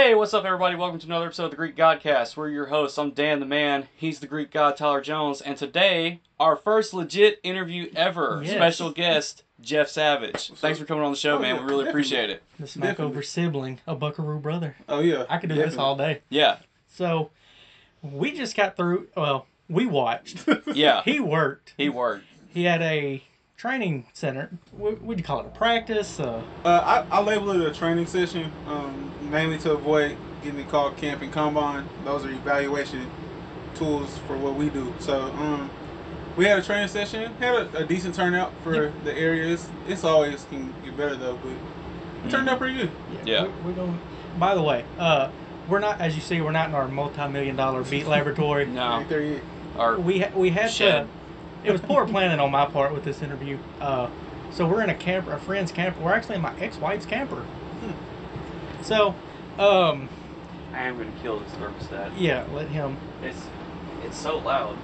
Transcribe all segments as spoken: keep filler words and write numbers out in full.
Hey, what's up, everybody? Welcome to another episode of the Greek Godcast. We're your hosts. I'm Dan the Man. He's the Greek God, Tyler Jones. And today, our first legit interview ever. Yes. Special guest, Jeff Savage. What's Thanks up? for coming on the show, Oh, man. yeah, We really definitely. appreciate it. The Smackover Definitely. sibling, a Buckaroo brother. Oh yeah. I could do this definitely. all day. Yeah, So, we just got through, well, we watched. yeah. He worked. He worked. He had a training center. What would you call it? A practice? Uh, Uh, I, I label it a training session, um, mainly to avoid getting it called camp and combine. Those are evaluation tools for what we do. So um, we had a training session, had a, a decent turnout for Yep. the areas. It's always can get better though, but it turned out pretty good. Yeah. We, we're going. By the way, uh, we're not, as you see, we're not in our multi-million dollar beat laboratory. No. Ain't there yet. Our We ha- we had Shed. to. It was poor planning on my part with this interview. Uh, so we're in a camper, a friend's camper. We're actually in my ex-wife's camper. So, um, I am going to kill this thermostat. yeah, let him. It's, it's so loud.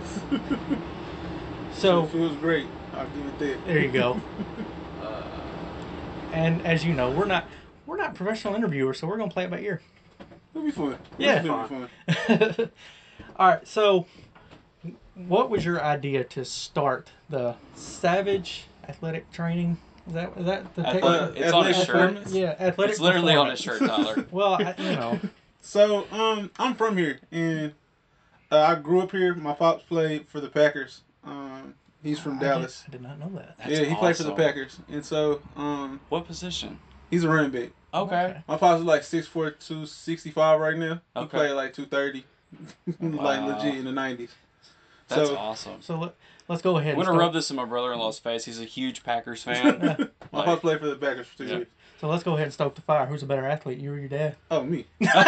So it feels great. I'll give it that. there you go. Uh, And as you know, we're not we're not professional interviewers, so we're gonna play it by ear. It'll be fun. Yeah. It'll be fun. All right. So, what was your idea to start the Savage Athletic Training? Is that is that the Athletic- technical- it's on his Athletic shirt. performance? Yeah, athletic. It's literally on his performance. shirt, Tyler. Well, I, you know, So, um, I'm from here, and uh, I grew up here. My pops played for the Packers. Um, he's from I did- Dallas. I did not know that. That's yeah, he played for the awesome. Packers, and so um, What position? he's a running back. Okay. My pops is like six four, two sixty-five right now. He Okay. played like two thirty, like Wow. legit in the nineties. That's So, awesome. So let, let's go ahead. I'm and going to start- rub this in my brother-in-law's face. He's a huge Packers fan. my Like- pops played for the Packers for two Yeah. years. So let's go ahead and stoke the fire. Who's a better athlete, you or your dad? Oh, me.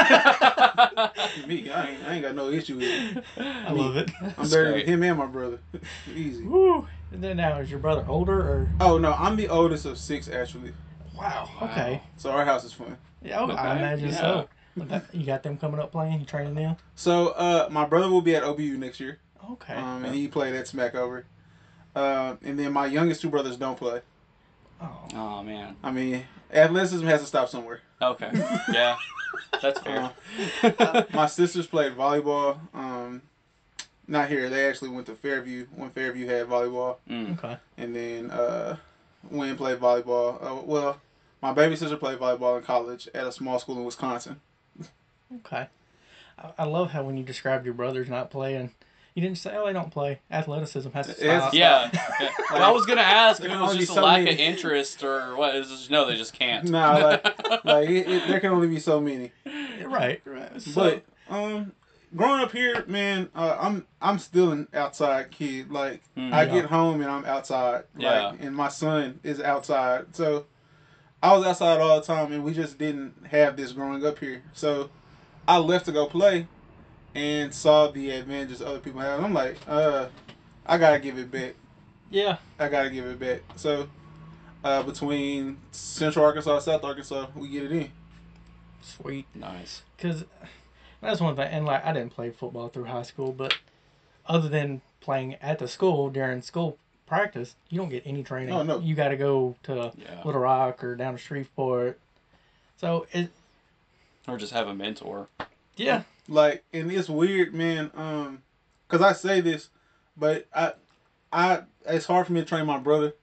Me. I ain't, I ain't got no issue with it. I love it. I'm That's better great. than him and my brother. Easy. Woo! And then now, is your brother older or? Oh, no, I'm the oldest of six, actually. Wow. Wow. Okay. So our house is fun. Yeah, oh, I Okay, imagine yeah. so. But that- You got them coming up playing, you training them? So uh, my brother will be at O B U next year. Okay. Um, and he played at Smackover. Uh, and then my youngest two brothers don't play. oh. Oh, man. I mean, athleticism has to stop somewhere. Okay. Yeah. That's fair. Uh, my sisters played volleyball. Um, not here. They actually went to Fairview when Fairview had volleyball. Mm. Okay. And then uh, Wynn played volleyball. Uh, well, my baby sister played volleyball in college at a small school in Wisconsin. Okay. I, I love how when you described your brothers not playing, you didn't say, oh, they don't play. Athleticism has to It has stop. to Yeah. yeah. Well, I was gonna ask if There it can was only be just a so lack many. of interest or what. It's just, no, they just can't. Nah, like, like it, it, there can only be so many. Right, right. So, But um, growing up here, man, uh, I'm I'm still an outside kid. Like Mm. I Yeah. get home and I'm outside. Yeah. Like, and my son is outside. So I was outside all the time, and we just didn't have this growing up here. So I left to go play, and saw the advantages other people have. I'm like, uh, I gotta give it back. yeah. I gotta give it back. So uh, between Central Arkansas and South Arkansas, we get it in. Sweet. Nice. Because that's one thing. And, like, I didn't play football through high school, but other than playing at the school during school practice, you don't get any training. Oh, no. You got to go to Yeah. Little Rock or down to Shreveport. So, it, Or just have a mentor. yeah. Like, and it's weird, man. Um, cause I say this, but I, I, it's hard for me to train my brother.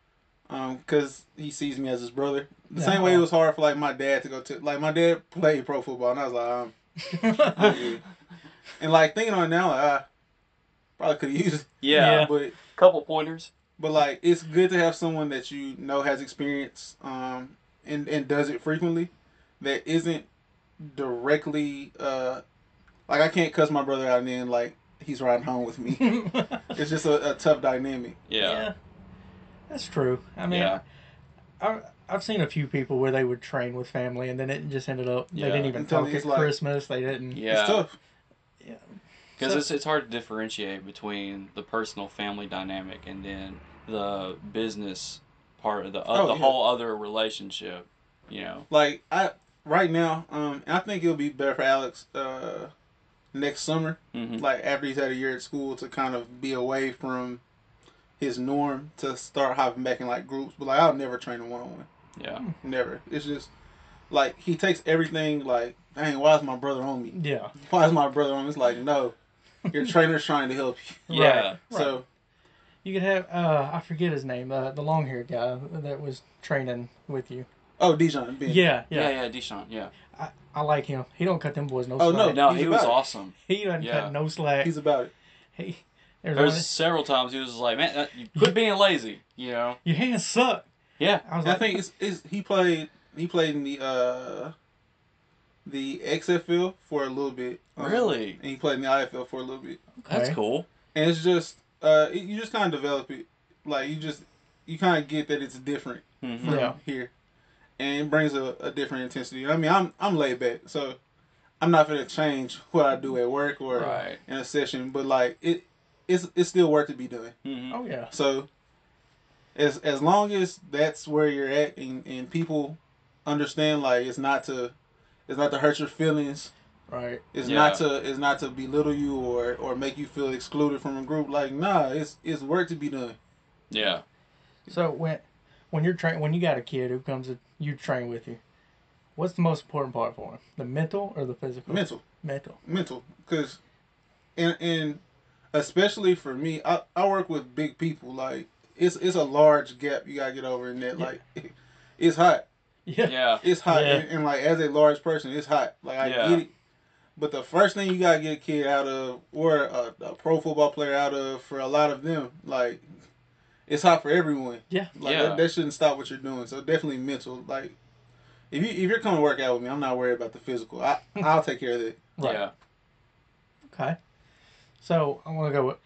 Um, cause he sees me as his brother. The same way it was hard for like my dad to go to. Like my dad played pro football, and I was like, um, I'm good. And like thinking on it now, like, I probably could have used it, Yeah. Yeah. but Couple pointers. but like it's good to have someone that you know has experience, um, and and does it frequently, that isn't directly uh, like I can't cuss my brother out and then like he's riding home with me. It's just a, a tough dynamic. Yeah. That's true. I mean, Yeah. I, I've seen a few people where they would train with family and then it just ended up, Yeah. they didn't even Until talk it's at like- Christmas. They didn't. Yeah. It's tough. Because So- it's, it's hard to differentiate between the personal family dynamic and then the business part of the, uh, Oh, the yeah. whole other relationship, you know. Like I right now, um, and I think it'll be better for Alex uh, next summer. hmm Like after he's had a year at school to kind of be away from his norm to start hopping back in like groups. But like I'll never train him one on one. Yeah. Never. It's just like he takes everything like, dang, why is my brother on me? Yeah. Why is my brother on me? It's like, no, your trainer's trying to help you. Yeah. Right. So You could have, uh, I forget his name, uh, the long haired guy that was training with you. oh, Dijon, Ben. Yeah, Yeah, yeah. yeah, Deshaun, yeah. I, I like him. He don't cut them boys no Oh, slack. no. No, He's he was about it. awesome. He doesn't Yeah. cut no slack. he's about it. he, there's There's one, several times he was just like, man, uh, you quit being lazy, you know? your hands suck. Yeah. I was And I like, think it's, it's he played he played in the uh the X F L for a little bit. Um, Really? And he played in the I F L for a little bit. That's okay. cool. And it's just uh it, you just kind of develop it. Like you just you kind of get that it's different hmm from Yeah. here, and it brings a, a different intensity. I mean, I'm I'm laid back, so I'm not gonna change what I do at work or Right. in a session. But like it, it's it's still work to be done. hmm Oh, yeah. So as as long as that's where you're at, and, and people understand, like it's not to it's not to hurt your feelings. Right. It's Yeah. not to it's not to belittle you or, or make you feel excluded from a group. Like nah, it's it's work to be done. Yeah. So when when you're train when you got a kid who comes to you train with you, what's the most important part for him? The mental or the physical? Mental, Mental. mental, because and and especially for me, I, I work with big people. Like it's it's a large gap you gotta get over in that. Yeah. Like it's hot. Yeah. Yeah. It's hot, Yeah. and, and like as a large person, it's hot. Like I Yeah. get it, but the first thing you gotta get a kid out of, or a, a pro football player out of, for a lot of them, like it's hot for everyone. Yeah. Like Yeah. that, that shouldn't stop what you're doing. So definitely mental. Like if you if you're coming to work out with me, I'm not worried about the physical. I I'll take care of that. Right. Yeah. Okay. So I want to go. With,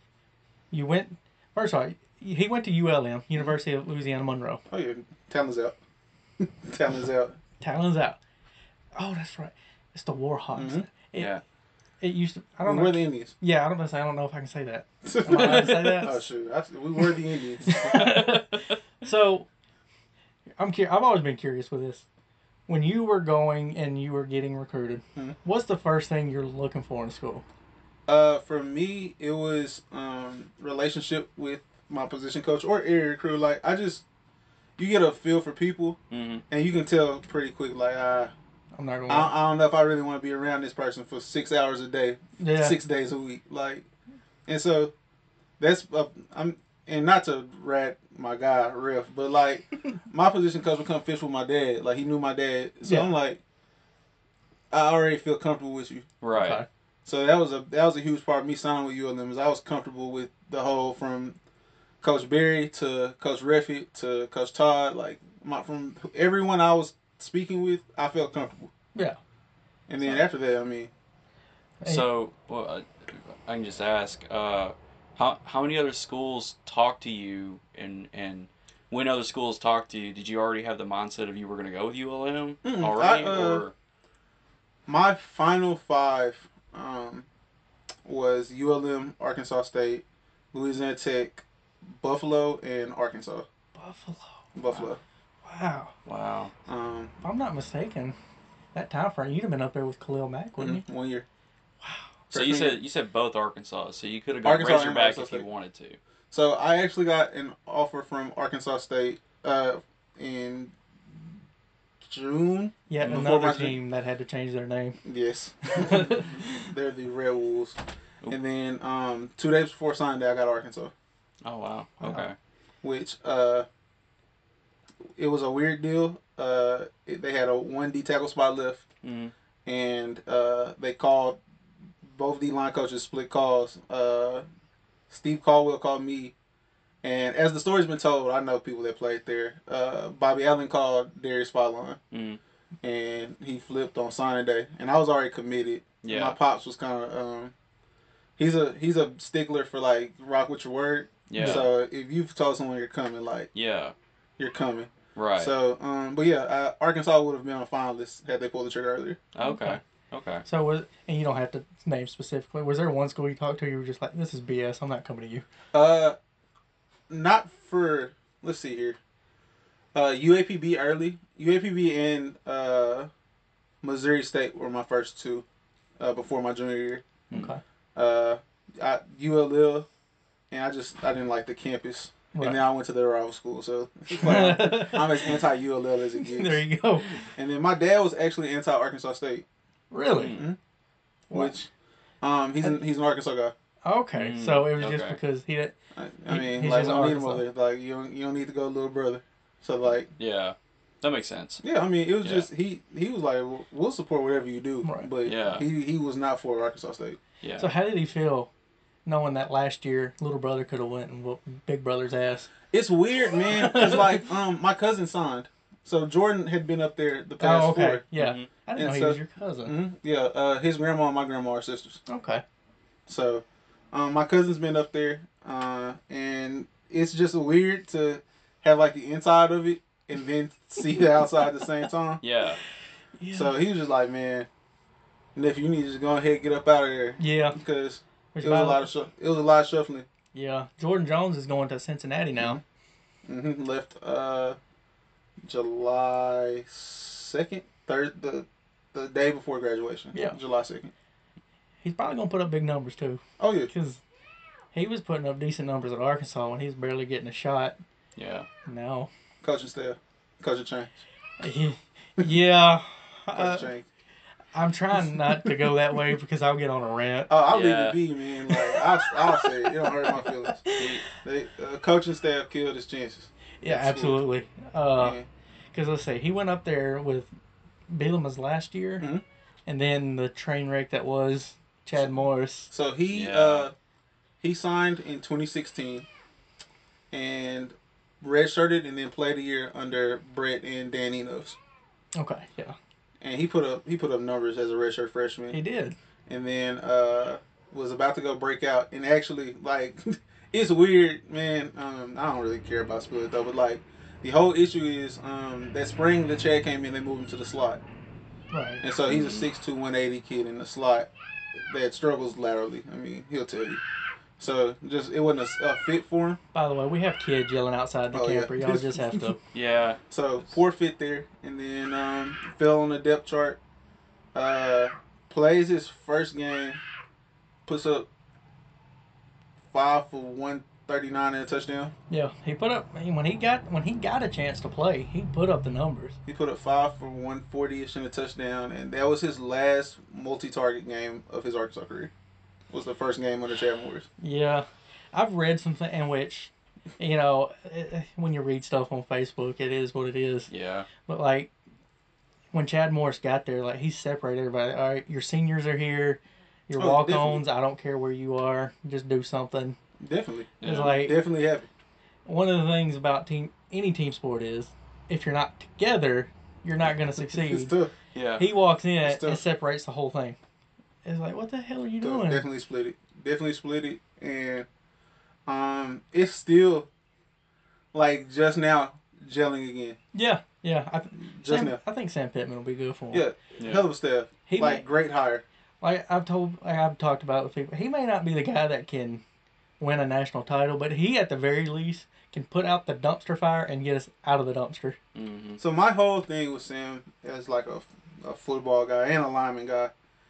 you went first of all. He went to U L M, University of Louisiana Monroe. Oh yeah, talent's out. Talent's out. Talon's out. Oh, that's right. It's the Warhawks. Mhm. It, Yeah. It used to. I don't We know. were the Indians. Yeah, I don't know. I don't know if I can say that. Am I allowed to say that? Oh shoot, I, we were the Indians. So, I'm cur- I've always been curious with this. When you were going and you were getting recruited, Mhm. what's the first thing you're looking for in school? Uh, for me, it was um relationship with my position coach or area crew. Like I just, you get a feel for people, hmm and you can tell pretty quick. Like uh, I'm not gonna. I, I don't know if I really want to be around this person for six hours a day, yeah. six days a week. Like, and so that's uh, I'm and not to rat my guy Riff, but like my position coach would come fish with my dad. Like he knew my dad, so Yeah. I'm like, I already feel comfortable with you. Right. Okay. So that was a that was a huge part of me signing with U L M. Is I was comfortable with the whole, from Coach Barry to Coach Reffitt to Coach Todd. Like my from everyone I was speaking with, I felt comfortable. Yeah. And then So- after that, I mean, So, well, uh, I can just ask, uh, how how many other schools talked to you, and and when other schools talked to you, did you already have the mindset of you were going to go with U L M Mm-mm. already, I, uh, or my final five um, was U L M, Arkansas State, Louisiana Tech, Buffalo, and Arkansas. Buffalo. Buffalo. Wow. wow? Um, If I'm not mistaken, that time frame you'd have been up there with Khalil Mack, wouldn't mhm, one year. you? Wow. So you Freshman said year. you said both Arkansas, so you could have gone Arkansas and Razorback Arkansas if you State. wanted to. So I actually got an offer from Arkansas State uh, in June. Yet Before another my- team that had to change their name. Yes, they're the Red Wolves. Oop. And then um, two days before signing day, I got Arkansas, Oh wow. Wow. Okay. which uh, it was a weird deal. Uh, it, they had a one D tackle spot left, hmm and uh, they called both D line coaches split calls. Uh, Steve Caldwell called me, and as the story's been told, I know people that played there. Uh, Bobby Allen called Darius Spotline, hmm and he flipped on signing day, and I was already committed. Yeah. My pops was kind of um, he's a he's a stickler for like rock with your word. Yeah. So if you've told someone you're coming, like Yeah. you're coming. Right. So um, but yeah, uh, Arkansas would have been on finalists had they pulled the trigger earlier. okay. Okay. So was and you don't have to name specifically. Was there one school you talked to you were just like, this is B S. I'm not coming to you. Uh, not for let's see here. Uh, U A P B early. U A P B and uh, Missouri State were my first two uh, before my junior year. Hmm. Okay. Uh, I, U L L, and I just I didn't like the campus. Right. and then I went to the rival school. So like, I'm, I'm as anti U L L as it gets. There you go. And then my dad was actually anti Arkansas State, Really? Mm. which um he's an, he's an Arkansas guy. Okay, Mm, so it was just okay. because he did. I, I He- mean, he's like just we don't need him Arkansas. over there. Like you don't you don't need to go, little brother. So like Yeah, that makes sense. yeah, I mean it was Yeah. just he he was like we'll, we'll support whatever you do, Right. but Yeah. he he was not for Arkansas State. Yeah. So how did he feel, knowing that last year little brother could have went and whooped big brother's ass? It's weird, man, because like um my cousin signed, so Jordan had been up there the past Oh, okay, four. yeah. Mhm. I didn't And know he so- was your cousin. hmm Yeah, uh, his grandma and my grandma are sisters. Okay. So, um, my cousin's been up there, uh, and it's just weird to have like the inside of it and then see the outside at the same time. Yeah. Yeah. So he was just like, man, nephew, you need to just go ahead and get up out of there yeah. because Which it was by a the- lot of shuff- it was a lot of shuffling. Yeah. Jordan Jones is going to Cincinnati now. hmm Left uh, July second, third the the day before graduation. Yeah. July second. He's probably going to put up big numbers too, Oh yeah. because he was putting up decent numbers at Arkansas when he was barely getting a shot. Yeah. Now, Coaching staff, coaching change, he, yeah. Uh, coaching change. I'm trying not to go that way because I'll get on a rant. Oh, I'll Yeah. leave it be, man. Like I'll, I'll say it. It don't hurt my feelings. He- They uh, coaching staff killed his chances. Yeah, Absolutely. absolutely. Uh, Man. Because let's say he went up there with Bielema's last year, Mhm. and then the train wreck that was Chad Morris. So he Yeah. uh he signed in twenty sixteen and redshirted and then played a year under Brett and Dan Enos. Okay, yeah, And he put up he put up numbers as a redshirt he freshman, did. and then uh was about to go break out. And actually, like, it's weird, man. Um, I don't really care about split though, but like. The whole issue is um, that spring that Chad came in, they moved him to the slot. Right. And so he's a six two, one eighty kid in the slot that struggles laterally. I mean, he'll tell you. So just it wasn't a, a fit for him. By the way, we have kids yelling outside the Oh, yeah. camper. Y'all just have to. Yeah. So poor fit there, and then um, fell on the depth chart. Uh, plays his first game, puts up five for one thirty nine and a touchdown. Yeah, he put up when he got when he got a chance to play. He put up the numbers. He put up five for one forty ish and a touchdown, and that was his last multi target game of his Arkansas career. Was the first game under Chad Morris. Yeah, I've read something in which, you know, eh, when you read stuff on Facebook, it is what it is. Yeah. But like when Chad Morris got there, like he separated everybody. All right, your seniors are here, your Oh, walk-ons. I don't care where you are, just do something. Definitely, It's Yeah. like definitely happy. one of the things about team any team sport is if you're not together, you're not going to It's succeed. tough. Yeah. He walks in It's tough. and separates the whole thing. It's like, what the hell are you tough. doing? Definitely split it. Definitely split it, and um, it's still like just now gelling again. Yeah, yeah. I, Just Sam, now, I think Sam Pittman will be good for him. yeah, Yeah. hell of a staff. He like may, great hire. like I've told, like I've talked about with people. He may not be the guy that can win a national title, but he at the very least can put out the dumpster fire and get us out of the dumpster. Mm-hmm. So my whole thing with Sam as like a, a football guy and a lineman guy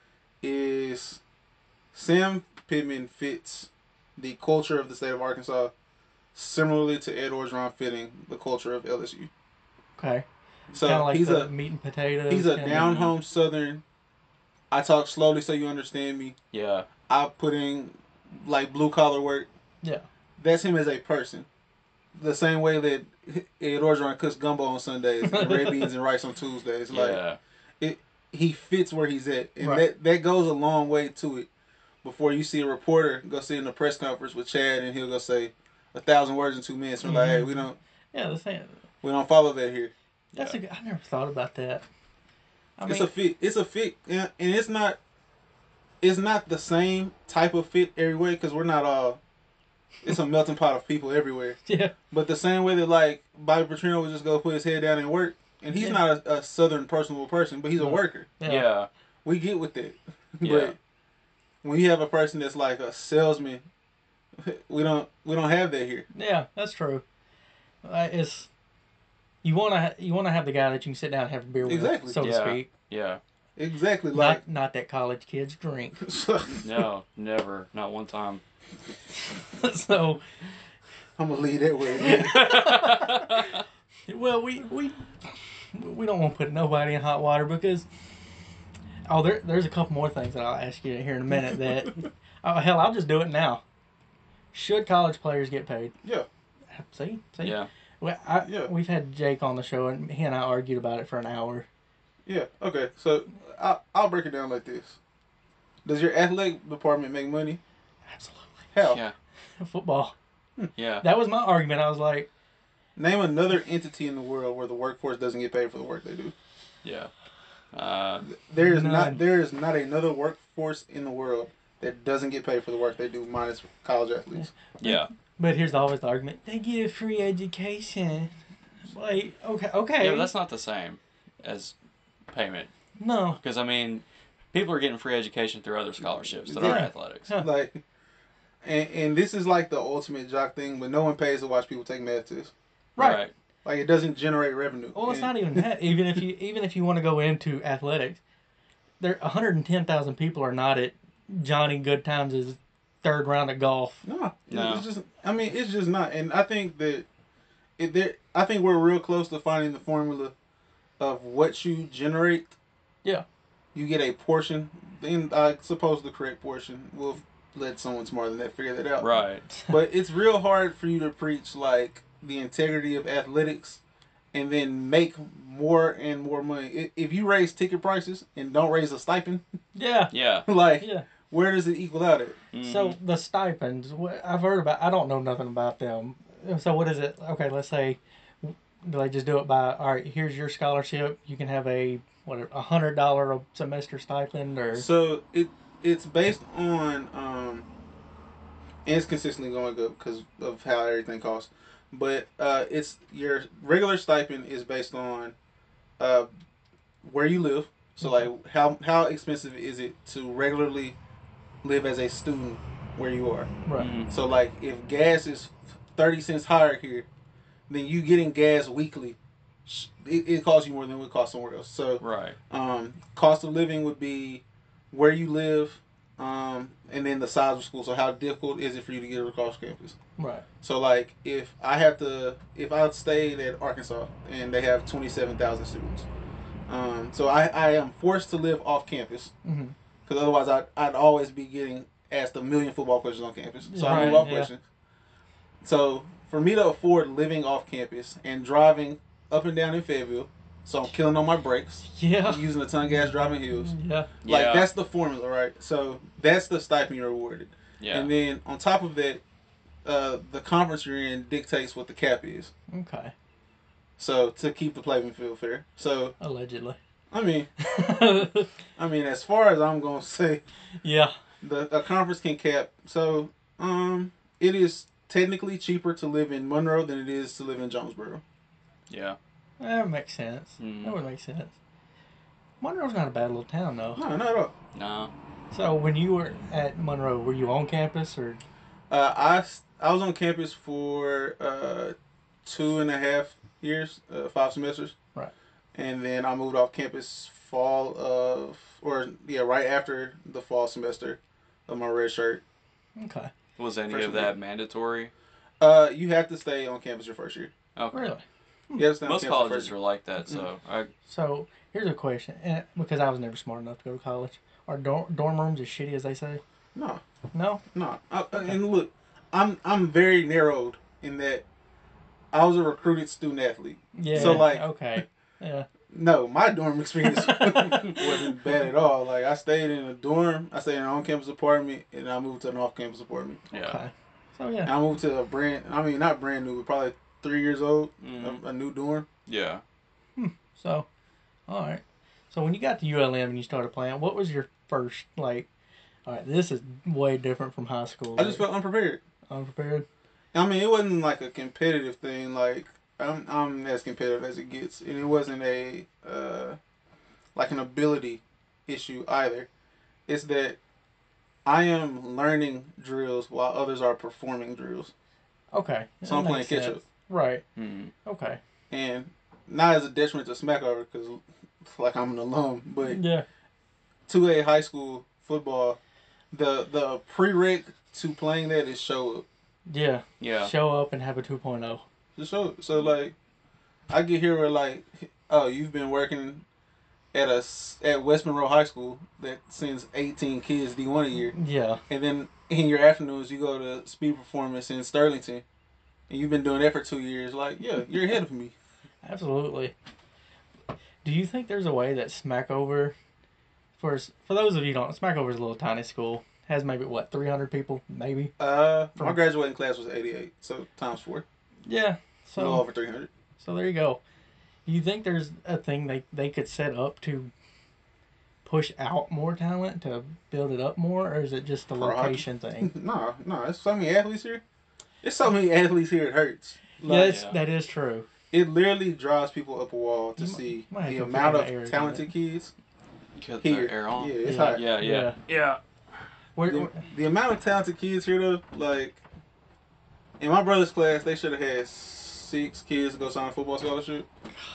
is Sam Pittman fits the culture of the state of Arkansas similarly to Ed Orgeron fitting the culture of L S U. Okay, So kind of like he's the a meat and potatoes. he's a kinda- down home Southern. I talk slowly so you understand me. Yeah. I put in like blue collar work. Yeah. That's him as a person. The same way that Ed Orgeron cooks gumbo on Sundays and red beans and rice on Tuesdays. Like Yeah. he fits where he's at, and Right. that that goes a long way to it. Before you see a reporter go sit in a press conference with Chad, and he'll go say a thousand words in two minutes. We're like, hey, we don't Yeah, the thing. we don't follow that here. That's Yeah. a good, I never thought about that. I It's mean, a fit. It's a fit, and, and it's not. It's not the same type of fit everywhere because we're not all. It's a melting pot of people everywhere. yeah, But the same way that like Bobby Petrino would just go put his head down and work, and he's Yeah. not a, a southern personable person, but he's a No. worker. yeah, Yeah. We get with that. Yeah. But when you have a person that's like a salesman, we don't we don't have that here. yeah, that's true. Uh, it's you want to you want to have the guy that you can sit down and have a beer with, Exactly. so to Yeah. speak. Yeah. Exactly. Like Not not that college kids drink. No, never. Not one time. So I'm gonna leave that where it is. Well, we we we don't want to put nobody in hot water because oh, there there's a couple more things that I'll ask you here in a minute. That oh hell, I'll just do it now. Should college players get paid? Yeah. See, see. Yeah. Well, I, Yeah. we've had Jake on the show, and he and I argued about it for an hour. Yeah. Okay. So I, I'll break it down like this. Does your athletic department make money? Absolutely. How? Yeah. Football. Yeah. That was my argument. I was like, Name another entity in the world where the workforce doesn't get paid for the work they do. Yeah. Uh, There is None. not there is not another workforce in the world that doesn't get paid for the work they do, minus college athletes. yeah. but here's always the argument: they get a free education. Like, okay, okay, Yeah, but that's not the same as payment. no. Because, I mean, people are getting free education through other scholarships that Yeah. aren't athletics. Huh. Like, and, and this is like the ultimate jock thing, but no one pays to watch people take math tests. Right. Like, it doesn't generate revenue. Well, it's And- not even that. Even if you even if you want to go into athletics, there one hundred ten thousand people are not at Johnny Good Times' third round of golf. No, No. it's just. I mean, it's just not. And I think that it. There, I think we're real close to finding the formula of what you generate. Yeah. You get a portion. Then I suppose the correct portion. We'll let someone smarter than that figure that out. Right. But it's real hard for you to preach like the integrity of athletics, and then make more and more money. I- If you raise ticket prices and don't raise a stipend, Yeah. Yeah. like Yeah. where does it equal out at? Mhm. So the stipends, wh- I've heard about. I don't know nothing about them. So what is it? Okay, let's say, do they just do it by? All right, here's your scholarship. You can have a what a hundred dollar a semester stipend, or So it it's based on um, and it's consistently going up because of how everything costs. But uh, it's your regular stipend is based on uh, where you live. So like how how expensive is it to regularly live as a student where you are? right? Mhm. So like if gas is thirty cents higher here, then you getting gas weekly. sh- It, it costs you more than it would cost somewhere else. So Right. um, cost of living would be where you live, um, and then the size of school. So how difficult is it for you to get across campus? Right. So like if I have to, if I stayed at Arkansas and they have twenty-seven thousand students, um, so I, I am forced to live off campus Mm-hmm. because otherwise I'd, I'd always be getting asked a million football questions on campus. So I move Right, off yeah. questions. So for me to afford living off campus and driving up and down in Fayetteville, so I'm killing on my brakes, Yeah. using a ton of gas driving hills. Yeah. Like Yeah. that's the formula, right? So that's the stipend you're awarded, Yeah. and then on top of that, uh, the conference you're in dictates what the cap is. Okay. So to keep the playing field fair. So Allegedly. I mean, I mean, as far as I'm gonna say, yeah. the a conference can cap. So um, it is technically cheaper to live in Monroe than it is to live in Jonesboro. Yeah. That makes sense. Mhm. That would make sense. Monroe's not a bad little town, though. No, not at all. No. So when you were at Monroe, were you on campus or? Uh, I s- I was on campus for uh, two and a half years, uh, five semesters. Right. And then I moved off campus fall of, or yeah, right after the fall semester of my red shirt. Okay. Was any Freshman of that mandatory? Uh, you have to stay on campus your first year. Okay. Really? You have to stay on Most campus your colleges first are year. like that, so I, So here's a question, and because I was never smart enough to go to college. Are dorm, dorm rooms as shitty as they say? No, No. no. I, and look, I'm I'm very narrowed in that I was a recruited student athlete. Yeah. So, like- Okay. Yeah. No, my dorm experience wasn't bad at all. Like I stayed in a dorm, I stayed in an on-campus apartment, and I moved to an off-campus apartment. yeah. Okay. So And yeah. I moved to a brand. I mean, not brand new, but probably three years old. Mhm. A, a new dorm. Yeah. So, all right. So when you got to U L M and you started playing, what was your first like? All right, this is way different from high school. I just felt unprepared. unprepared. I mean, it wasn't like a competitive thing. Like I'm, I'm as competitive as it gets, and it wasn't a uh, like an ability issue either. It's that I am learning drills while others are performing drills. Okay. So I'm that playing makes catch sense. up, Right. Mhm. Okay. and not as a detriment to Smackover because like I'm an alum, but Yeah. two A high school football, the the prereq to playing that is show up. Yeah. Yeah. Show up and have a two point oh. Just so so like I get here where like oh you've been working at a s- at West Monroe High School that sends eighteen kids D one a year, Yeah. and then in your afternoons you go to Speed Performance in Sterlington, and you've been doing that for two years. Like yeah, you're ahead of me. Absolutely. Do you think there's a way that Smackover, for for those of you who don't, Smackover's a little tiny school, has maybe what three hundred people, maybe. Uh, my From- graduating class was eighty-eight, so times four, Yeah. a little So over three hundred. so there you go. Do you think there's a thing they they could set up to push out more talent to build it up more, or is it just a Pro hockey? location thing? no, no, it's so many athletes here. It's so many athletes here. It hurts. Yeah, Like, it's, Yeah. that is true. it literally drives people up a wall to You might- see might have the to amount figure that area of talented out. kids Cut here. the air on. Yeah, it's Yeah. hot. Yeah, yeah, Yeah. yeah. Where, The, where- the amount of talented kids here, though, like in my brother's class, they should have had six kids go sign a football scholarship.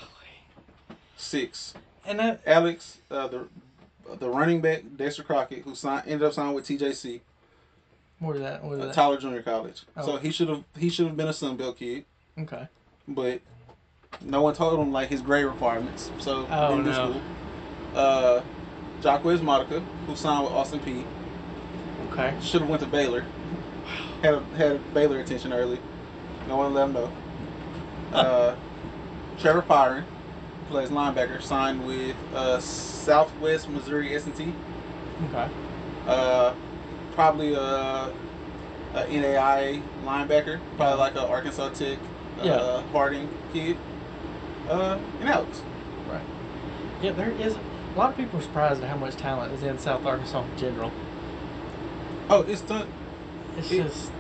Six. and that Alex, uh, the the running back Dexter Crockett, who signed ended up signing with T J C, what is that? What is uh, that? Tyler Junior College. Oh. So he should have he should have been a Sunbelt kid, Okay. but no one told him like his grade requirements, so Oh, didn't do no. school. Uh, Jacquez Monica, who signed with Austin Peay, Okay. should have went to Baylor. Had a, had Baylor attention early. No one let him know. Uh, Trevor Pyron, plays linebacker, signed with uh, Southwest Missouri S and T. Okay. Uh, probably a, a N A I A linebacker, probably like a Arkansas Tech, uh, Yeah. Harding kid. Uh, and Alex. Right. Yeah, there is a lot of people are surprised at how much talent is in South Arkansas in general. Oh, it's done. It's It- just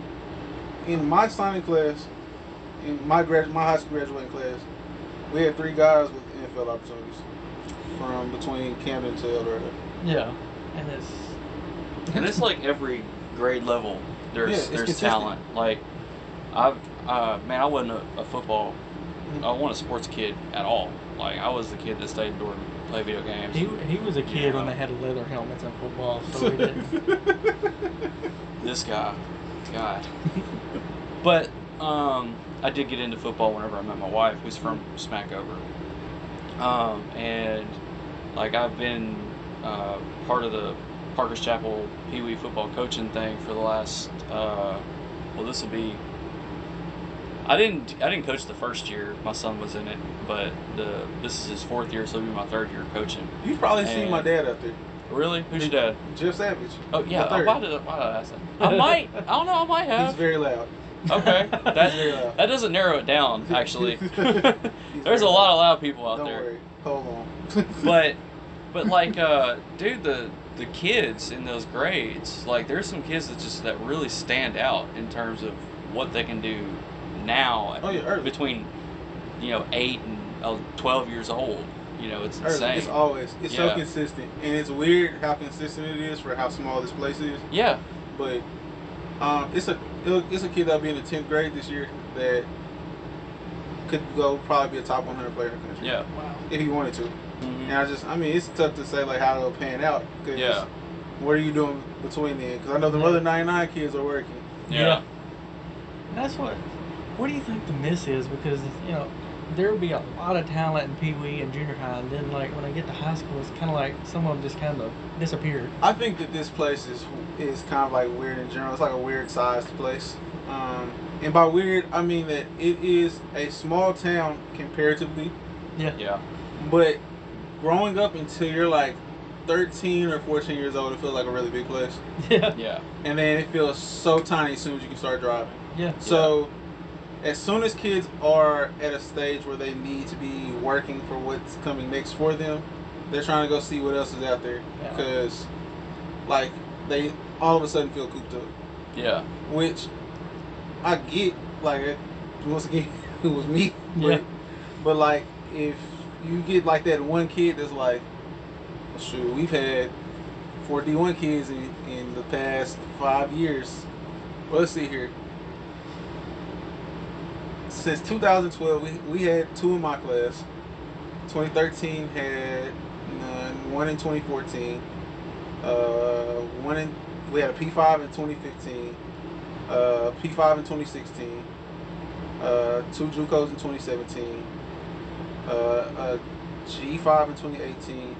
In my signing class, in my grad, my high school graduating class, we had three guys with N F L opportunities from between Camden to El Dorado. yeah, and it's And it's like every grade level, there's Yeah, it's there's consistent. talent. Like, I've uh, man, I wasn't a, a football, I wasn't a sports kid at all. Like, I was the kid that stayed indoors and played video games. he he was a kid when Yeah. they had leather helmets in football, so he didn't. This guy, God. But um, I did get into football whenever I met my wife, who's from Smackover. Um, and like I've been uh, part of the Parker's Chapel Pee Wee football coaching thing for the last. Uh, well, this will be. I didn't. I didn't coach the first year. My son was in it, but the this is his fourth year, so it'll be my third year coaching. You've probably seen And- my dad out there, Really? Who's your dad? Jeff Savage. Oh yeah. My Oh, third. why did I, why did I ask that? I might. I don't know. I might He's have. very loud. Okay, He's very that loud. that doesn't narrow it down. Actually, He's there's very a lot of loud people out Don't there. worry. Hold on. But but like, uh, dude, the the kids in those grades, like, there's some kids that just that really stand out in terms of what they can do now. Oh, yeah, early. Between you know eight and uh, twelve years old. You know, it's Early, insane. it's always it's so Yeah. consistent, and it's weird how consistent it is for how small this place is. Yeah. But um, it's a it's a kid that'll be in the tenth grade this year that could go probably be a top one hundred player in the country. Yeah. Wow. if he wanted to. Mhm. And I just, I mean, it's tough to say like how it'll pan out because Yeah. what are you doing between then? Because I know the Yeah. other ninety-nine kids are working. Yeah. That's what. What do you think the miss is? Because you know there will be a lot of talent in Pee Wee and junior high, and then like when I get to high school, it's kind of like some of them just kind of disappeared. I think that this place is is kind of like weird in general. It's like a weird sized place. Um, and by weird, I mean that it is a small town comparatively, Yeah. Yeah. but growing up until you're like thirteen or fourteen years old, it feels like a really big place. Yeah. Yeah. And then it feels so tiny as soon as you can start driving. Yeah. So, as soon as kids are at a stage where they need to be working for what's coming next for them, they're trying to go see what else is out there. Yeah. Because, like, they all of a sudden feel cooped up. Yeah. Which I get, like, it- once again, it was me. But, Yeah. but, like, if you get, like, that one kid that's like, shoot, we've had four D one kids in, in the past five years. Well, let's see here. Since two thousand twelve, we, we had two in my class. twenty thirteen had none. One in twenty fourteen. Uh, one in we had a P five in twenty fifteen. uh, P five in twenty sixteen, uh, two JUCOs in twenty seventeen, uh, a G five in twenty eighteen,